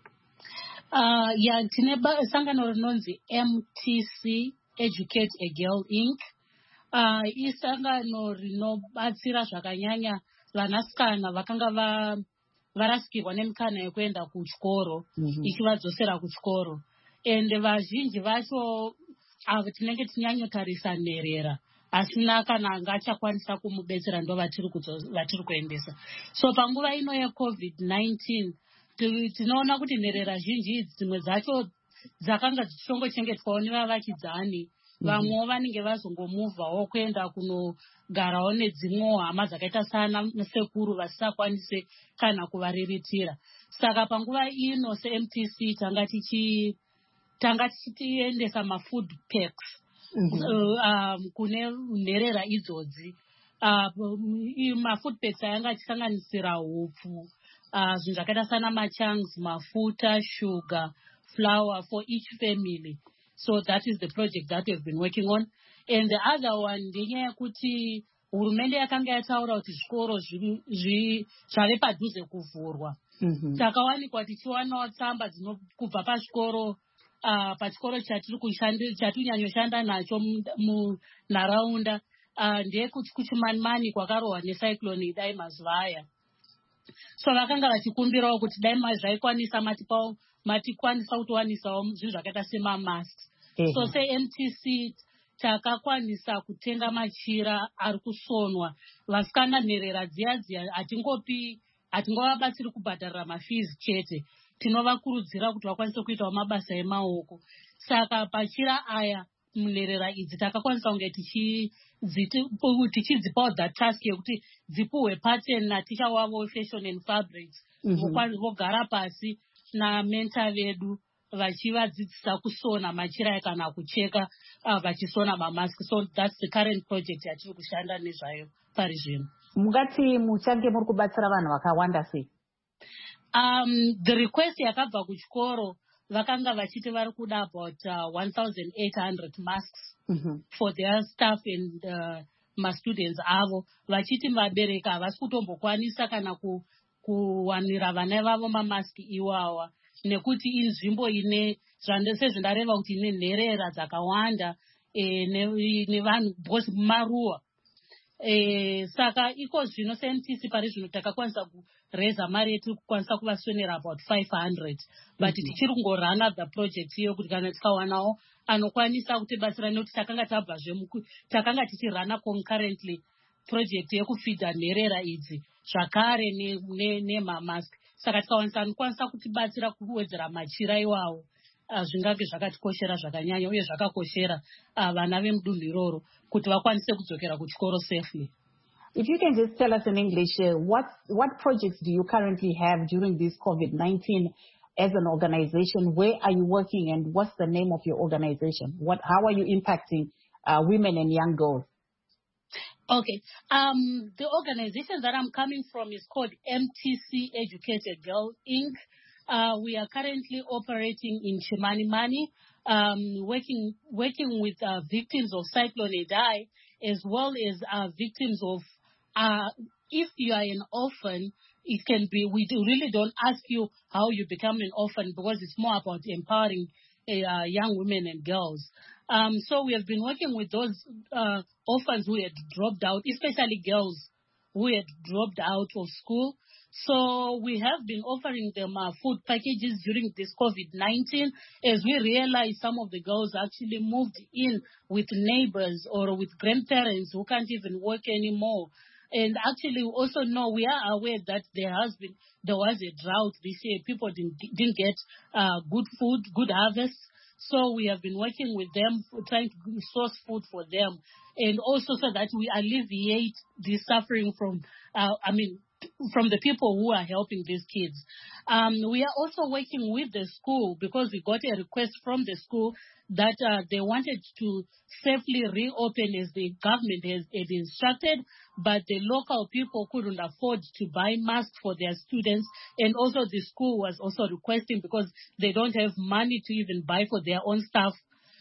Uh, ya tine sangano rinonzi M T C Educate a Girl Incorporated. Uh, isangano rinobatsira zvakanyanya vanasikana vakanga va varasikirwa nemikana yekuenda kuchikoro ichivadzosera kuchikoro ende vazhinji vacho avo tinenge tinyanyotarisa nherera asina kana anga achakwanisa kumubetsera ndo vatiri kuendesa. So panguva ino yecovid nineteen tinoona kuti nherera zhinji idzi dzimwe dzacho dzakanga dzichongochengetwawo nevavakidzani vamwewo vanenge vazongomuvhawo kuenda kunogarawo nedzimwewo hama dzakaita sana sekuru vasisakwanise kana kuvariritira. Saka panguva ino se-M T C tanga tichi tanga tichiendesa mafood packs um, kune nherera idzodzi. Uh, mafood packs ayanga achisanganisira hupfu, uh, zvinhu zvakaita sana machunks, mafuta, sugar, flour for each family. So that is the project that we've been working on. And the other one, ndenyaya yekuti hurumende yakanga yataura kuti zvikoro zvave padhuze kuvhurwa. Takawanikwa tichiwanawo tsamba dzinobva pazvikoro uh, pachikoro chatiri kushandira chatirinyanyoshanda nacho munharaunda uh, ndeyekuti kuchimanimani kwakarohwa necyclone idai mazuva aya. So vakanga vachikumbirawo kuti dai zvaikwanisa matipawo matikwanisa kutowanisawo zvinhu zvakaita semamasks. So say M T C takakwanisa kutenga machira ari kusonwa vasikana nherera dziya dziya hatingopi hatingovabatsiri kubhadharira mafees chete, tinovakurudzira kuti vakwanise kuitawo mabasa emaoko. Saka pachira aya munherera idzi takakwanisa kunge tichidzipawo that task yekuti dzipuhwe pattern naticha wavo fashion and fabrics vogara pasi namenta vedu vachivadzidzisa kusona machira kana kucheka uh, vachisona mamask. So that's the current project yatiri kushanda nezvayo pari zvino. Mungati muchange muri kubatsira vanhu vakawanda sei? Um, the request yakabva kuchikoro vakanga vachiti vari kuda about uh, one thousand eight hundred masks mm-hmm. for their staff and uh, mastudents avo vachiti vabereka havasi kutombokwanisa kana ku, kuwanira vana vavo mamaski iwawa nekuti inzvimbo ine sezvindareva kuti ine nherera dzakawanda e, nevanhu bosi maruwa. E, saka iko zvino se-M T C pari zvino takakwanisa kureza mari yetiri kukwanisa kuvasonera about five hundred but tichiri kungorana the project iyo kuti kana tikawanawo anokwanisa kutibatsira nekuti takanga tabvazve takanga tichirana concurrently project yekufidha nherera idzi zvakare nemamask. Saka tikawanisa anokwanisa kutibatsira kuwedzera machira iwawo zvingange zvakatikoshera zvakanyanya uye zvakakoshera vana vemudunhu iroro kuti vakwanise kudzokera kuchikoro safely. If you can just tell us in English, uh, what what projects do you currently have during this COVID nineteen as an organization? Where are you working and what's the name of your organization? What how are you impacting uh, women and young girls? Okay. Um, the organization that I'm coming from is called M T C Educate a Girl Incorporated. Uh, we are currently operating in Chimanimani, um, working working with uh, victims of Cyclone Idai, as well as uh, victims of, uh, if you are an orphan, it can be, we do really don't ask you how you become an orphan because it's more about empowering uh, young women and girls. Um, so we have been working with those uh, orphans who had dropped out, especially girls who had dropped out of school. So we have been offering them uh, food packages during this COVID nineteen, as we realize some of the girls actually moved in with neighbors or with grandparents who can't even work anymore. And actually, we also know, we are aware that there has been, there was a drought this year. People didn't, didn't get uh, good food, good harvest. So we have been working with them, trying to source food for them. And also so that we alleviate the suffering from, uh, I mean, from the people who are helping these kids. Um, we are also working with the school because we got a request from the school that uh, they wanted to safely reopen as the government has, has instructed, but the local people couldn't afford to buy masks for their students. And also the school was also requesting because they don't have money to even buy for their own staff.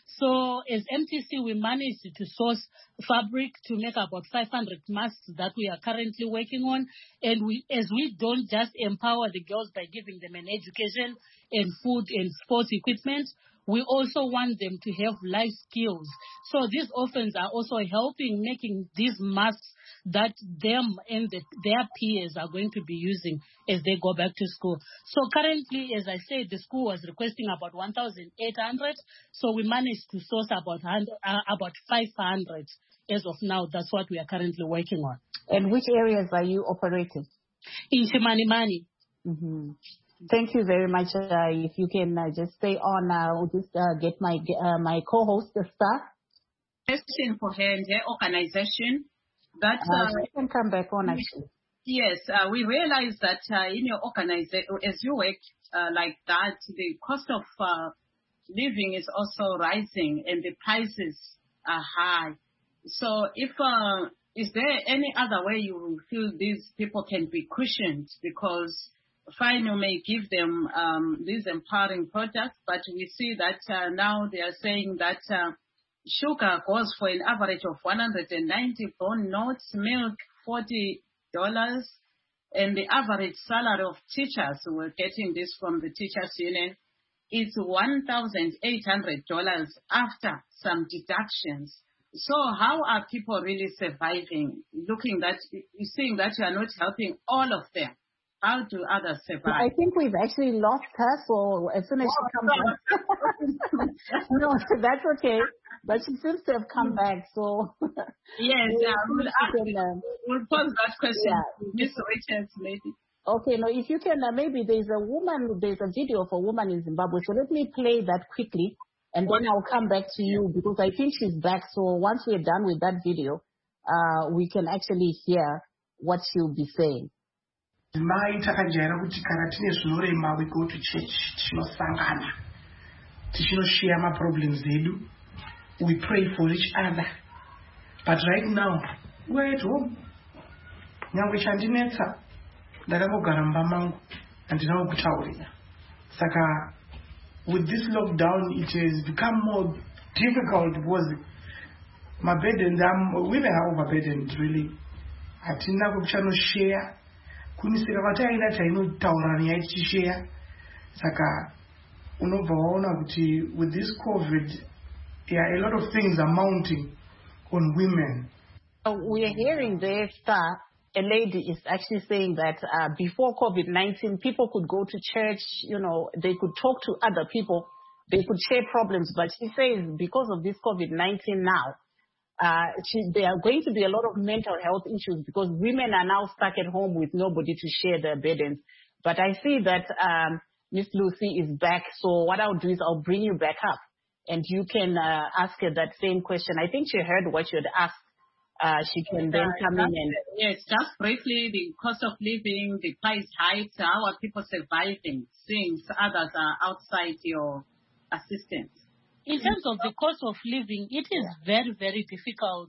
So as M T C, we managed to source fabric to make about five hundred masks that we are currently working on. And we, as we don't just empower the girls by giving them an education and food and sports equipment, we also want them to have life skills. So these orphans are also helping making these masks that them and the, their peers are going to be using as they go back to school. So currently, as I said, the school was requesting about one thousand eight hundred. So we managed to source about uh, about five hundred as of now. That's what we are currently working on. And which areas are you operating? In Chimanimani. Mm-hmm. Thank you very much. Uh, if you can uh, just stay on, I'll uh, just uh, get my uh, my co-host, the staff. Question for her and her organization. That uh, uh, she can come back on actually. Yes, uh, we realize that uh, in your organization, as you work uh, like that, the cost of uh, living is also rising and the prices are high. So, if uh, is there any other way you feel these people can be cushioned? Because fine, you may give them um, these empowering products, but we see that uh, now they are saying that uh, sugar goes for an average of one hundred ninety bone notes, milk forty dollars, and the average salary of teachers, we're getting this from the teachers union, is one thousand eight hundred dollars after some deductions. So how are people really surviving? Looking that, you're seeing that you are not helping all of them. How do others survive? I think we've actually lost her, so as soon as she comes back. No, that's okay. But she seems to have come back, so. Yes, we'll, uh, we'll, ask, can, uh, we'll pose that question yeah. to Miss Richards, maybe. Okay, now if you can, uh, maybe there's a woman, there's a video of a woman in Zimbabwe, so let me play that quickly, and then I'll come back to you, because I think she's back, so once we're done with that video, uh, we can actually hear what she'll be saying. Mai takajaira kuti kana tine zvinorema we go to church tinosangana tichinoshare ma problems edu, we pray for each other, but right now we're at home. Nyangwe chandinetsa ndakangogara mumba mangu handina kutaurira. Saka with this lockdown it has become more difficult because my burdens, um, women are overburdened really. Hatina kuchanoshare kunisika vataina tainotaurana yaitichishare. Saka unobva waona kuti with this COVID, yeah, a lot of things are mounting on women. We are hearing there that a lady is actually saying that uh, before COVID nineteen, people could go to church, you know, they could talk to other people, they could share problems. But she says because of this COVID nineteen now, uh, she, there are going to be a lot of mental health issues because women are now stuck at home with nobody to share their burdens. But I see that um, Miss Lucy is back, so what I'll do is I'll bring you back up, and you can uh, ask her that same question. I think she heard what you had asked. Uh, she can then come in and... Yes, just briefly, the cost of living, the price hikes, how are people surviving since others are outside your assistance? In terms of the cost of living, it is very, very difficult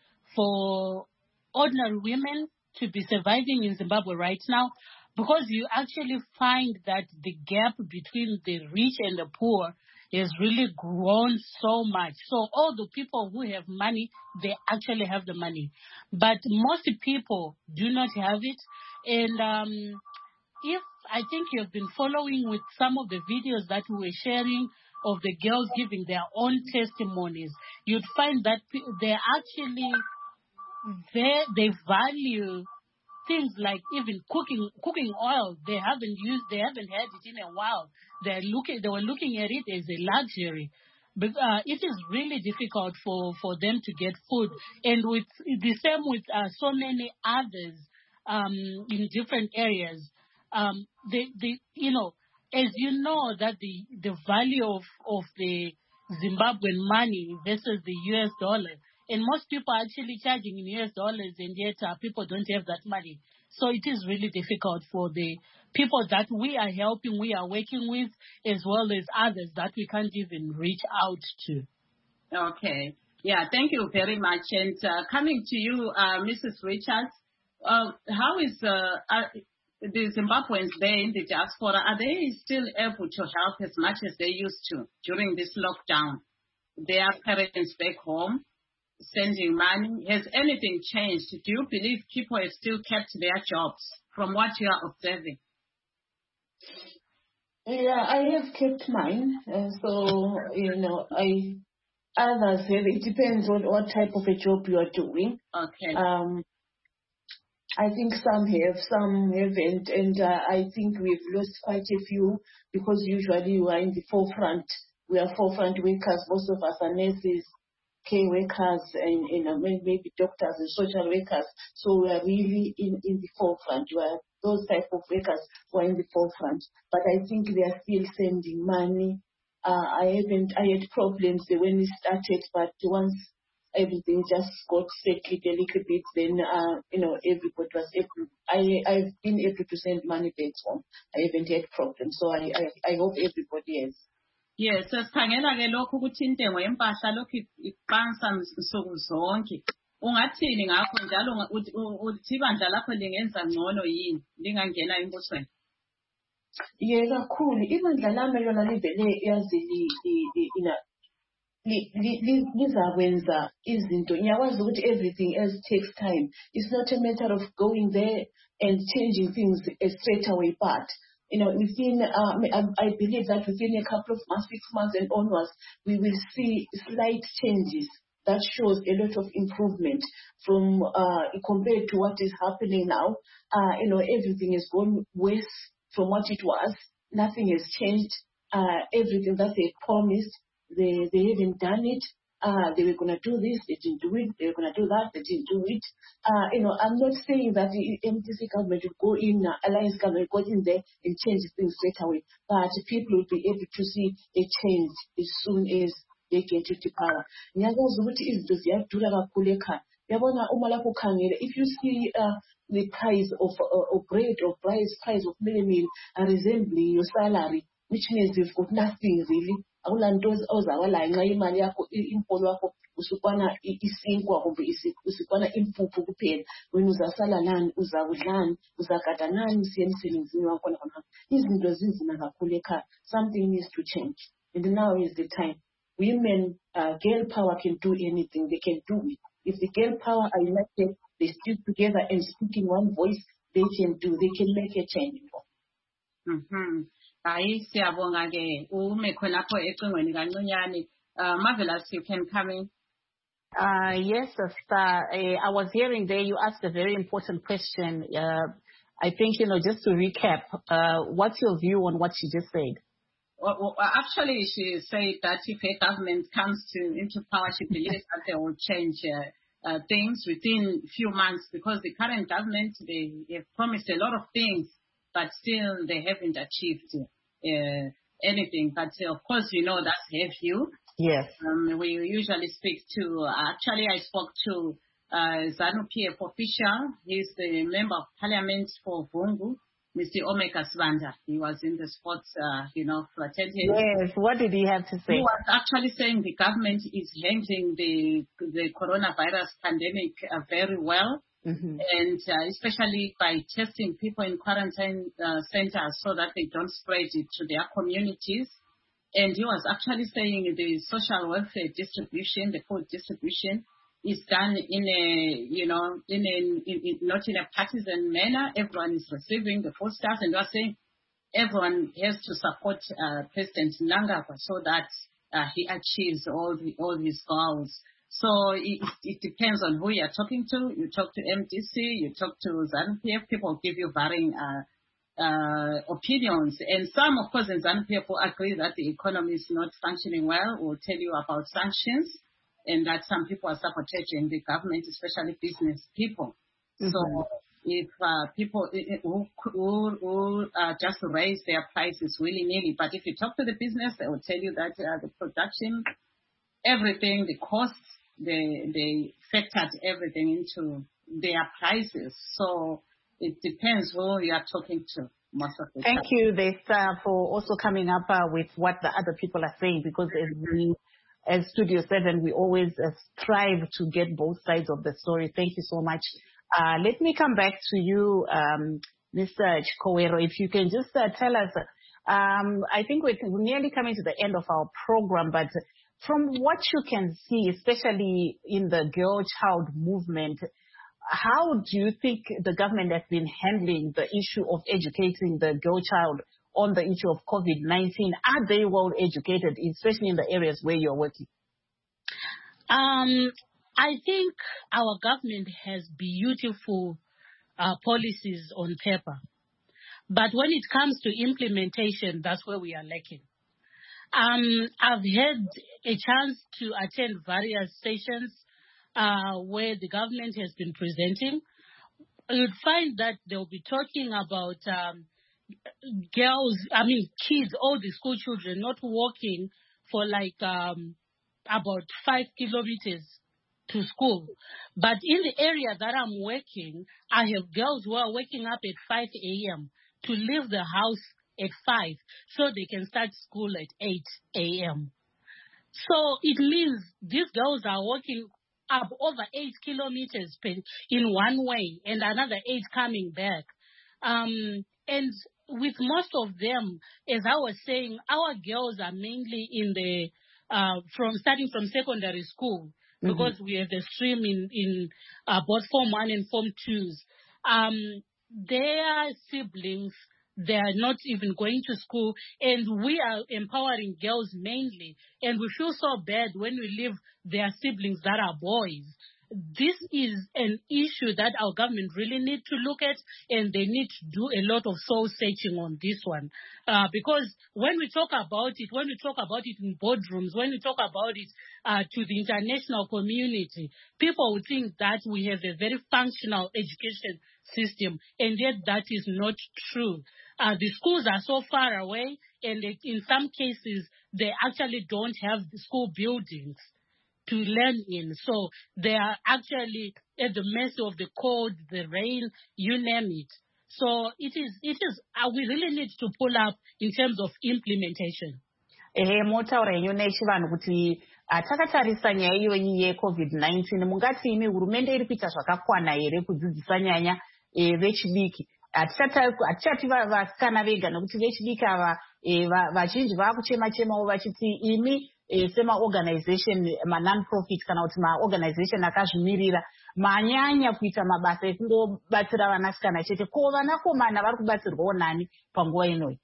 for ordinary women to be surviving in Zimbabwe right now, because you actually find that the gap between the rich and the poor has really grown so much. So all the people who have money, they actually have the money. But most people do not have it. And um, if I think you have been following with some of the videos that we were sharing of the girls giving their own testimonies, you'd find that they actually, they, they value things like even cooking cooking oil. They haven't used, they haven't had it in a while. They're looking, they were looking at it as a luxury. But uh, it is really difficult for, for them to get food. And with the same with uh, so many others um, in different areas. Um, they, they, you know, as you know that the, the value of, of the Zimbabwean money versus the U S dollar, and most people are actually charging in U S dollars, and yet uh, people don't have that money. So it is really difficult for the people that we are helping, we are working with, as well as others that we can't even reach out to. Okay. Yeah, thank you very much. And uh, coming to you, uh, Missus Richards, uh, how is uh, uh, the Zimbabweans there in the diaspora, are they still able to help as much as they used to during this lockdown? Their parents back home sending money. Has anything changed? Do you believe people have still kept their jobs from what you are observing? Yeah, I have kept mine. Uh, so, you know, I others have, it depends on what type of a job you are doing. Okay. Um, I think some have, some haven't, and uh, I think we've lost quite a few because usually we are in the forefront. We are forefront workers. Most of us are nurses, care workers, and you know, maybe doctors and social workers. So we are really in, in the forefront. We are those type of workers who are in the forefront. But I think they are still sending money. Uh, I haven't, I had problems when it started, but once everything just got settled a little bit, then, uh, you know, everybody was able, I, I've been able to send money back home. I haven't had problems. So I, I, I hope everybody has. Yes, sikhangela ke lokhu ukuthi intengo yempahla lokhu iqansa nsuku zonke. Ungathini ngakho njalo uthi ibandla lakho lingenza ngcono yini lingangena embusweni? Yeah, kakhulu. Ibandla lami lona livele yazi ina lizakwenza izinto. Ngiyakwazi ukuthi everything else takes time. It's not a matter of going there and changing things straight away, but you know, within, uh, I, I believe that within a couple of months, six months and onwards, we will see slight changes that shows a lot of improvement from, uh, compared to what is happening now. Uh, you know, everything has gone worse from what it was. Nothing has changed. Uh, everything that they promised, they, they haven't done it. Uh, they were going to do this, they didn't do it. They were going to do that, they didn't do it. Uh, you know, I'm not saying that the M D C government will go in, uh, Alliance government will go in there and change things straight away. But people will be able to see a change as soon as they get into power. If you see uh, the price of, uh, of bread or price, price of meal are resembling your salary, which means you've got nothing really. Awulanto ozawala nxa imali yakho impolo yakho usukwana isinkwa kumbe usikwana impuphu kuphela. Wena uzasala nani, uzakudlani, uzagada nani siye emsebenzini wakho khona. Izinto zinzima kakhulu ekhaya. Something needs to change. And now is the time. Women, uh, girl power can do anything. They can do it. If the girl power are united, they stick together and speak in one voice, they can do. They can make a change. Mm-hmm. Hayi siyabonga ke ume khonapho ecingweni kanconyane. Uh, Marvelous, you can come in. Uh, yes, Star. Uh, I was hearing there you asked a very important question. Uh, I think, you know, just to recap, uh, what's your view on what she just said? Well, well, actually, she said that if a government comes to into power, she believes that they will change uh, uh, things within a few months, because the current government, they have promised a lot of things, but still they haven't achieved uh, anything. But uh, of course, you know, that's her view. Yes. Um, we usually speak to, actually I spoke to uh, ZANU-P F official. He's the member of parliament for Vungu, Mister Omeka Sibanda. He was in the sports, uh, you know, to attend him. Yes, what did he have to say? He was actually saying the government is handling the, the coronavirus pandemic uh, very well. Mm-hmm. And uh, especially by testing people in quarantine uh, centers so that they don't spread it to their communities. And he was actually saying the social welfare distribution, the food distribution, is done in a, you know, in a, in, in, not in a partisan manner. Everyone is receiving the food stuff, and they are saying everyone has to support uh, President Mnangagwa so that uh, he achieves all the, all his goals. So it, it depends on who you're talking to. You talk to M D C, you talk to ZANU-P F, people give you varying uh, uh, opinions. And some, of course, in ZANU-P F will agree that the economy is not functioning well, will tell you about sanctions, and that some people are sabotaging the government, especially business people. Mm-hmm. So if uh, people who, who, who uh, just raise their prices willy-nilly, but if you talk to the business, they will tell you that uh, the production, everything, the costs, they, they factored everything into their prices. So it depends who you are talking to most of the Thank time. you, Desta, for also coming up uh, with what the other people are saying, because as we, as Studio seven, we always uh, strive to get both sides of the story. Thank you so much. Uh, let me come back to you, um, Mister Chikowero. If you can just uh, tell us, um, I think we're nearly coming to the end of our program, but from what you can see, especially in the girl child movement, how do you think the government has been handling the issue of educating the girl child on the issue of COVID nineteen? Are they well educated, especially in the areas where you're working? Um, I think our government has beautiful uh, policies on paper. But when it comes to implementation, that's where we are lacking. Um, I've had a chance to attend various sessions uh, where the government has been presenting. You'd find that they'll be talking about um, girls, I mean kids, all the school children, not walking for like um, about five kilometers to school. But in the area that I'm working, I have girls who are waking up at five a.m. to leave the house at five so they can start school at eight a.m. So it means these girls are walking up over eight kilometers in one way and another eight coming back. Um, and with most of them, as I was saying, our girls are mainly in the, uh, from starting from secondary school, mm-hmm. because we have the stream in, in uh, both Form one and Form twos. Um, their siblings, they are not even going to school, and we are empowering girls mainly, and we feel so bad when we leave their siblings that are boys. This is an issue that our government really need to look at, and they need to do a lot of soul searching on this one. Uh, because when we talk about it, when we talk about it in boardrooms, when we talk about it uh, to the international community, people would think that we have a very functional education system, and yet that is not true. Uh, the schools are so far away, and they, in some cases, they actually don't have the school buildings to learn in. So they are actually at the mercy of the cold, the rain, you name it. So it is, it is, uh, we really need to pull up in terms of implementation. Eh, motaura yoneshi vanhu kuti takatarisa nyaya iyoyi yecovid nineteen mungati imi hurumende iri kuita zvakakwana here kudzidzisa nyanya vechidiki. Hatichati vasikana vega nekuti vechidiki ava vazhinji vakuchema chemawo vachiti imi sema-organization, ma-non-profit kana kuti ma-organization akazvimirira manyanya kuita mabasa ekungobatsira vanasikana chete. Ko vanakomana vari kubatsirwawo nani panguva inoyi?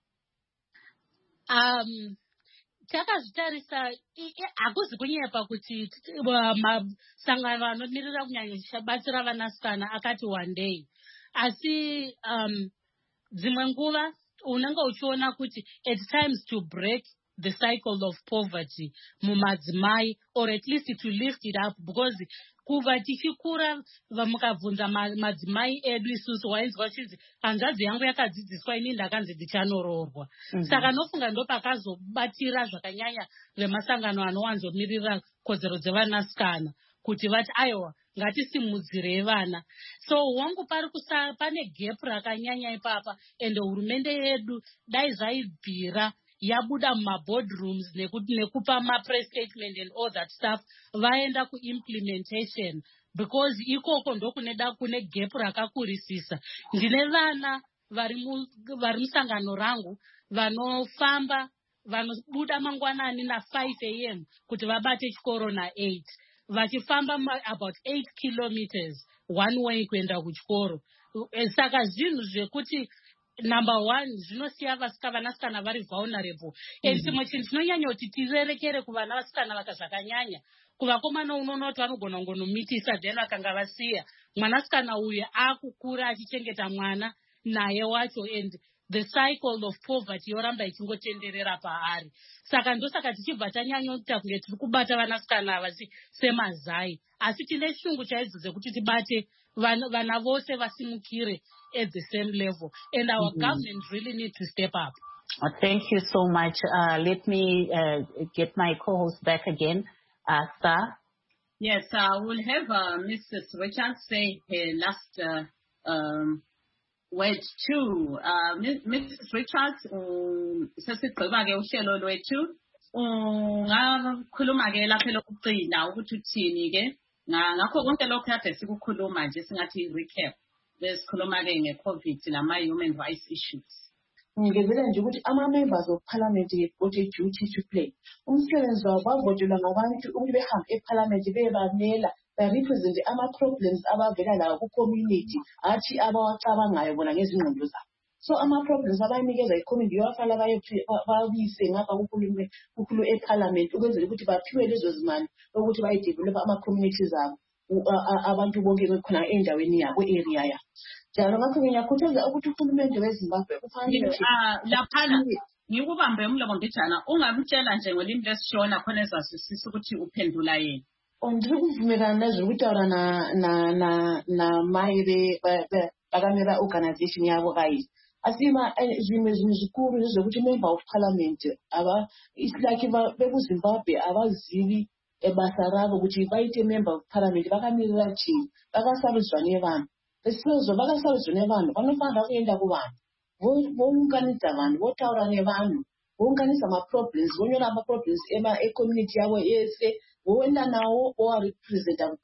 Um, takazvitarisa hakuzi kunyepa kuti masangano anomirira kunyanya batsira vanasikana akati one day. Asi um, dzimwe nguva unenge uchiona kuti at times to break the cycle of poverty mumadzimai, or at least to lift it up, because kuva tichikura mukabvunza madzimai edu isusu wainzwa chinzi hanzvadzi yangu yakadzidziswa ini ndakanzi ndichanoroorwa. Mm-hmm. Saka nofunga ndo pakazobatira zvakanyanya vemasangano anowanzomirira kodzero dzevanasikana kuti vati aiwa ngatisimudzirei vana. So wangu pari kusa pane gap rakanyanya ipapa, ende hurumende yedu dai zvaibvira yabuda mumaboardrooms nekupa ma-press statement and all that stuff, vaenda ku-implementation, because ikoko ndokuneda kune gap rakakurisisa. Ndine vana vari musangano rangu vanofamba, vanobuda mangwanani na five a.m. kuti vabate chikoro na eight. Vachifamba about eight kilometers one way kuenda kuchikoro. Saka zvinhu zvekuti number one zvinosiya vanasikana vari vulnerable and chimwe chinhu chinonyanya kuti tirerekere kuvana vasikana vakazvakanyanya kuvakomana unoona kuti vanogona kungonomitisa then vakanga vasiya mwanasikana uyu akukura achichengeta mwana naye wacho and the cycle of poverty yoramba ichingotenderera paari. Saka ndosaka tichibva tanyanya kuita kunge tiri kubata vanasikana ava semazai, asi tine shungu chaidzo dzekuti tibate vana vose vasimukire at the same level, and our mm-hmm. government really need to step up. Oh, thank you so much. Uh, let me uh, get my co-host back again. Uh, Star? Yes, I uh, will have uh, Missus Richards say her last uh, um, word too. Uh, Missus Richards, sesigqiba-ke uhlelo lwethu, ungakhuluma-ke lapha elokugcina ukuthi uthini-ke ngakho konke lokho kade sikukhuluma nje singathi recap. Besikhuluma-ke nge-COVID nama-human rights issues. Ngizela nje ukuthi ama-members of parliament got a duty to play. Umsebenzi wabo bavotelwa ngabantu ukuthi behambe eparliament bebamela barepresent ama-problems abavela lawo ku-community athi abawacabangayo bona ngezingqondo zabo. So ama-problems abayinikeza i-community yowafala bayise ngapha kukhulu eparliament ukwenzela ukuthi baphiwe lezo zimali ukuthi bayidevelopha ama-communities abo abantu bonke bekhona endaweni yabo area yabo. Njalo ngakho ngiyakhuthaza ukuthi uhulumende weZimbabwe kufanele laphana ngikubambe umlomo mbijana ungamtshela nje ngolimi lesishona khona ezasisisa ukuthi uphendula yini. Ondiri kuvumelana nezwi ukutawura na na na na mai bakamira organization yabo kayi. Asima zvimwe zvinhu zvikuru zvokuti member of parliament ava it's like vekuZimbabwe avazivi basa ravo kuti vaite member of parliament vakamirira chii vakasarudzwa nevanhu. Esizvo vakasarudzwa nevanhu vanofanira kuenda kuvanhu vounganidza vanhu votaura nevanhu vounganidza maproblems vonyora maproblems ecommunity yavo yese voenda nawo voarepresenta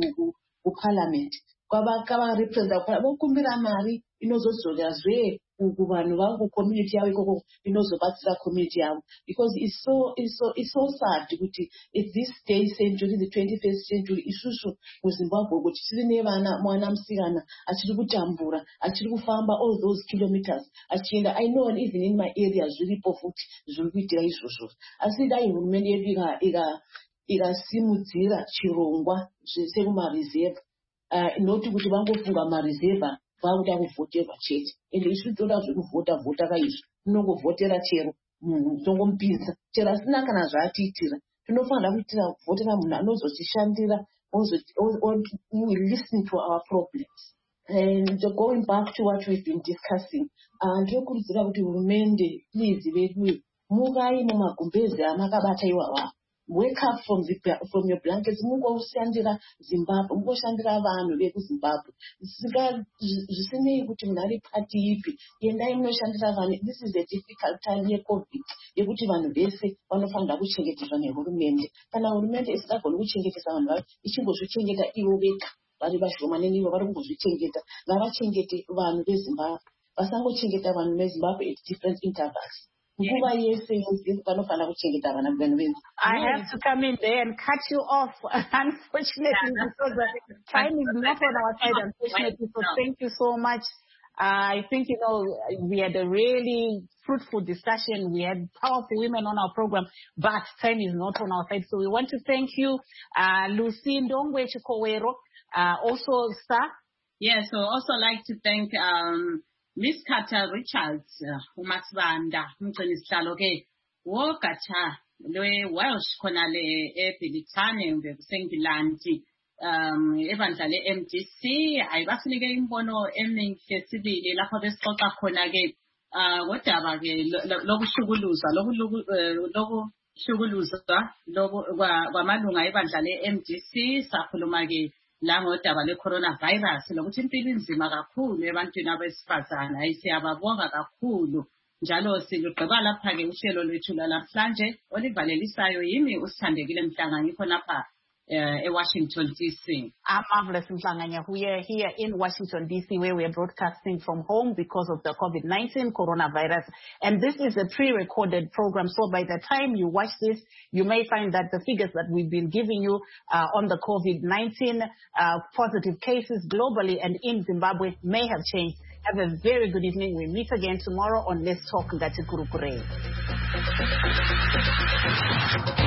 kuparliament kwavakarepresenta vokumbira mari inozodzorazve kuvanhu vavo kucommunity yavo ikoko inozobatsira community yavo because it's so it's so it's so sad kuti at this day century the twenty-first century isusu muZimbabwe kuti tiri nevana mwana musikana achiri kutambura achiri kufamba all those kilometers achienda. I know even in my area zviripo futi zviri kuitira izvozvo asi dai hurumende yedu ikasimudzira chirongwa sekumareserve noti kuti vangofunga mareserve vakuda kuvhoterwa chete ende isu toda zvekuvhota vhota kaizvo tinongovhotera chero munhu tongomupinza chero asina kana zvaatiitira tinofanira kuitira kuvhotera munhu anozotishandira we listen to our problems. And going back to what we've been discussing, ndinokurudzira kuti hurumende please vedu mukai mumagumbezi amakabata iwawa. Wake up from the from your blankets. Mungoshandira Zimbabwe, mungoshandira vanhu vekuZimbabwe. Zvisinei kuti munari party ipi, endai munoshandira vanhu. This is a difficult time yeCovid yekuti vanhu vese vanofanira kuchengetedzwa nehurumende. Kana hurumende isingagoni kuchengetedza vanhu vayo, ichingozvichengeta ivo vega vari vashomanene ivo vari kungozvichengeta. Ngavachengete vanhu veZimbabwe, vasangochengeta vanhu veZimbabwe at different intervals. I have to come in there and cut you off, unfortunately, because the time is not on our side, unfortunately. So thank you so much. Uh, I think, you know, we had a really fruitful discussion. We had powerful women on our program, but time is not on our side. So we want to thank you, uh, Lucy Ndongwe Chikowero, uh, also, Star. Yes, so also like to thank, um, Miss Carter Richards, umasibanda umgcini sihlalo ke wogatsha lwe-Welsh khona le eBilitane ngesengilandi um ebandla le-M D C ayibasinike imbono emihle sibili lapho besixoxa khona ke kodaba ke lokushukuluzwa lokushukuluzwa kwamalunga ebandla le-M D C sakhuluma ke la ngodaba le-coronavirus lokuthi impilo inzima kakhulu ebantwini abesifazana siyababonga kakhulu njalo sigqiba lapha-ke uhlelo lwethu lwalamhlanje olivalelisayo yimi uSithandekile Mhlanga ngikho napha Uh, in Washington, D C. I'm Marvelous Mhlanganya. We are here in Washington, D C, where we are broadcasting from home because of the COVID nineteen coronavirus. And this is a pre-recorded program. So by the time you watch this, you may find that the figures that we've been giving you uh, on the COVID nineteen uh, positive cases globally and in Zimbabwe may have changed. Have a very good evening. We meet again tomorrow on Let's Talk Ngati Kurukure.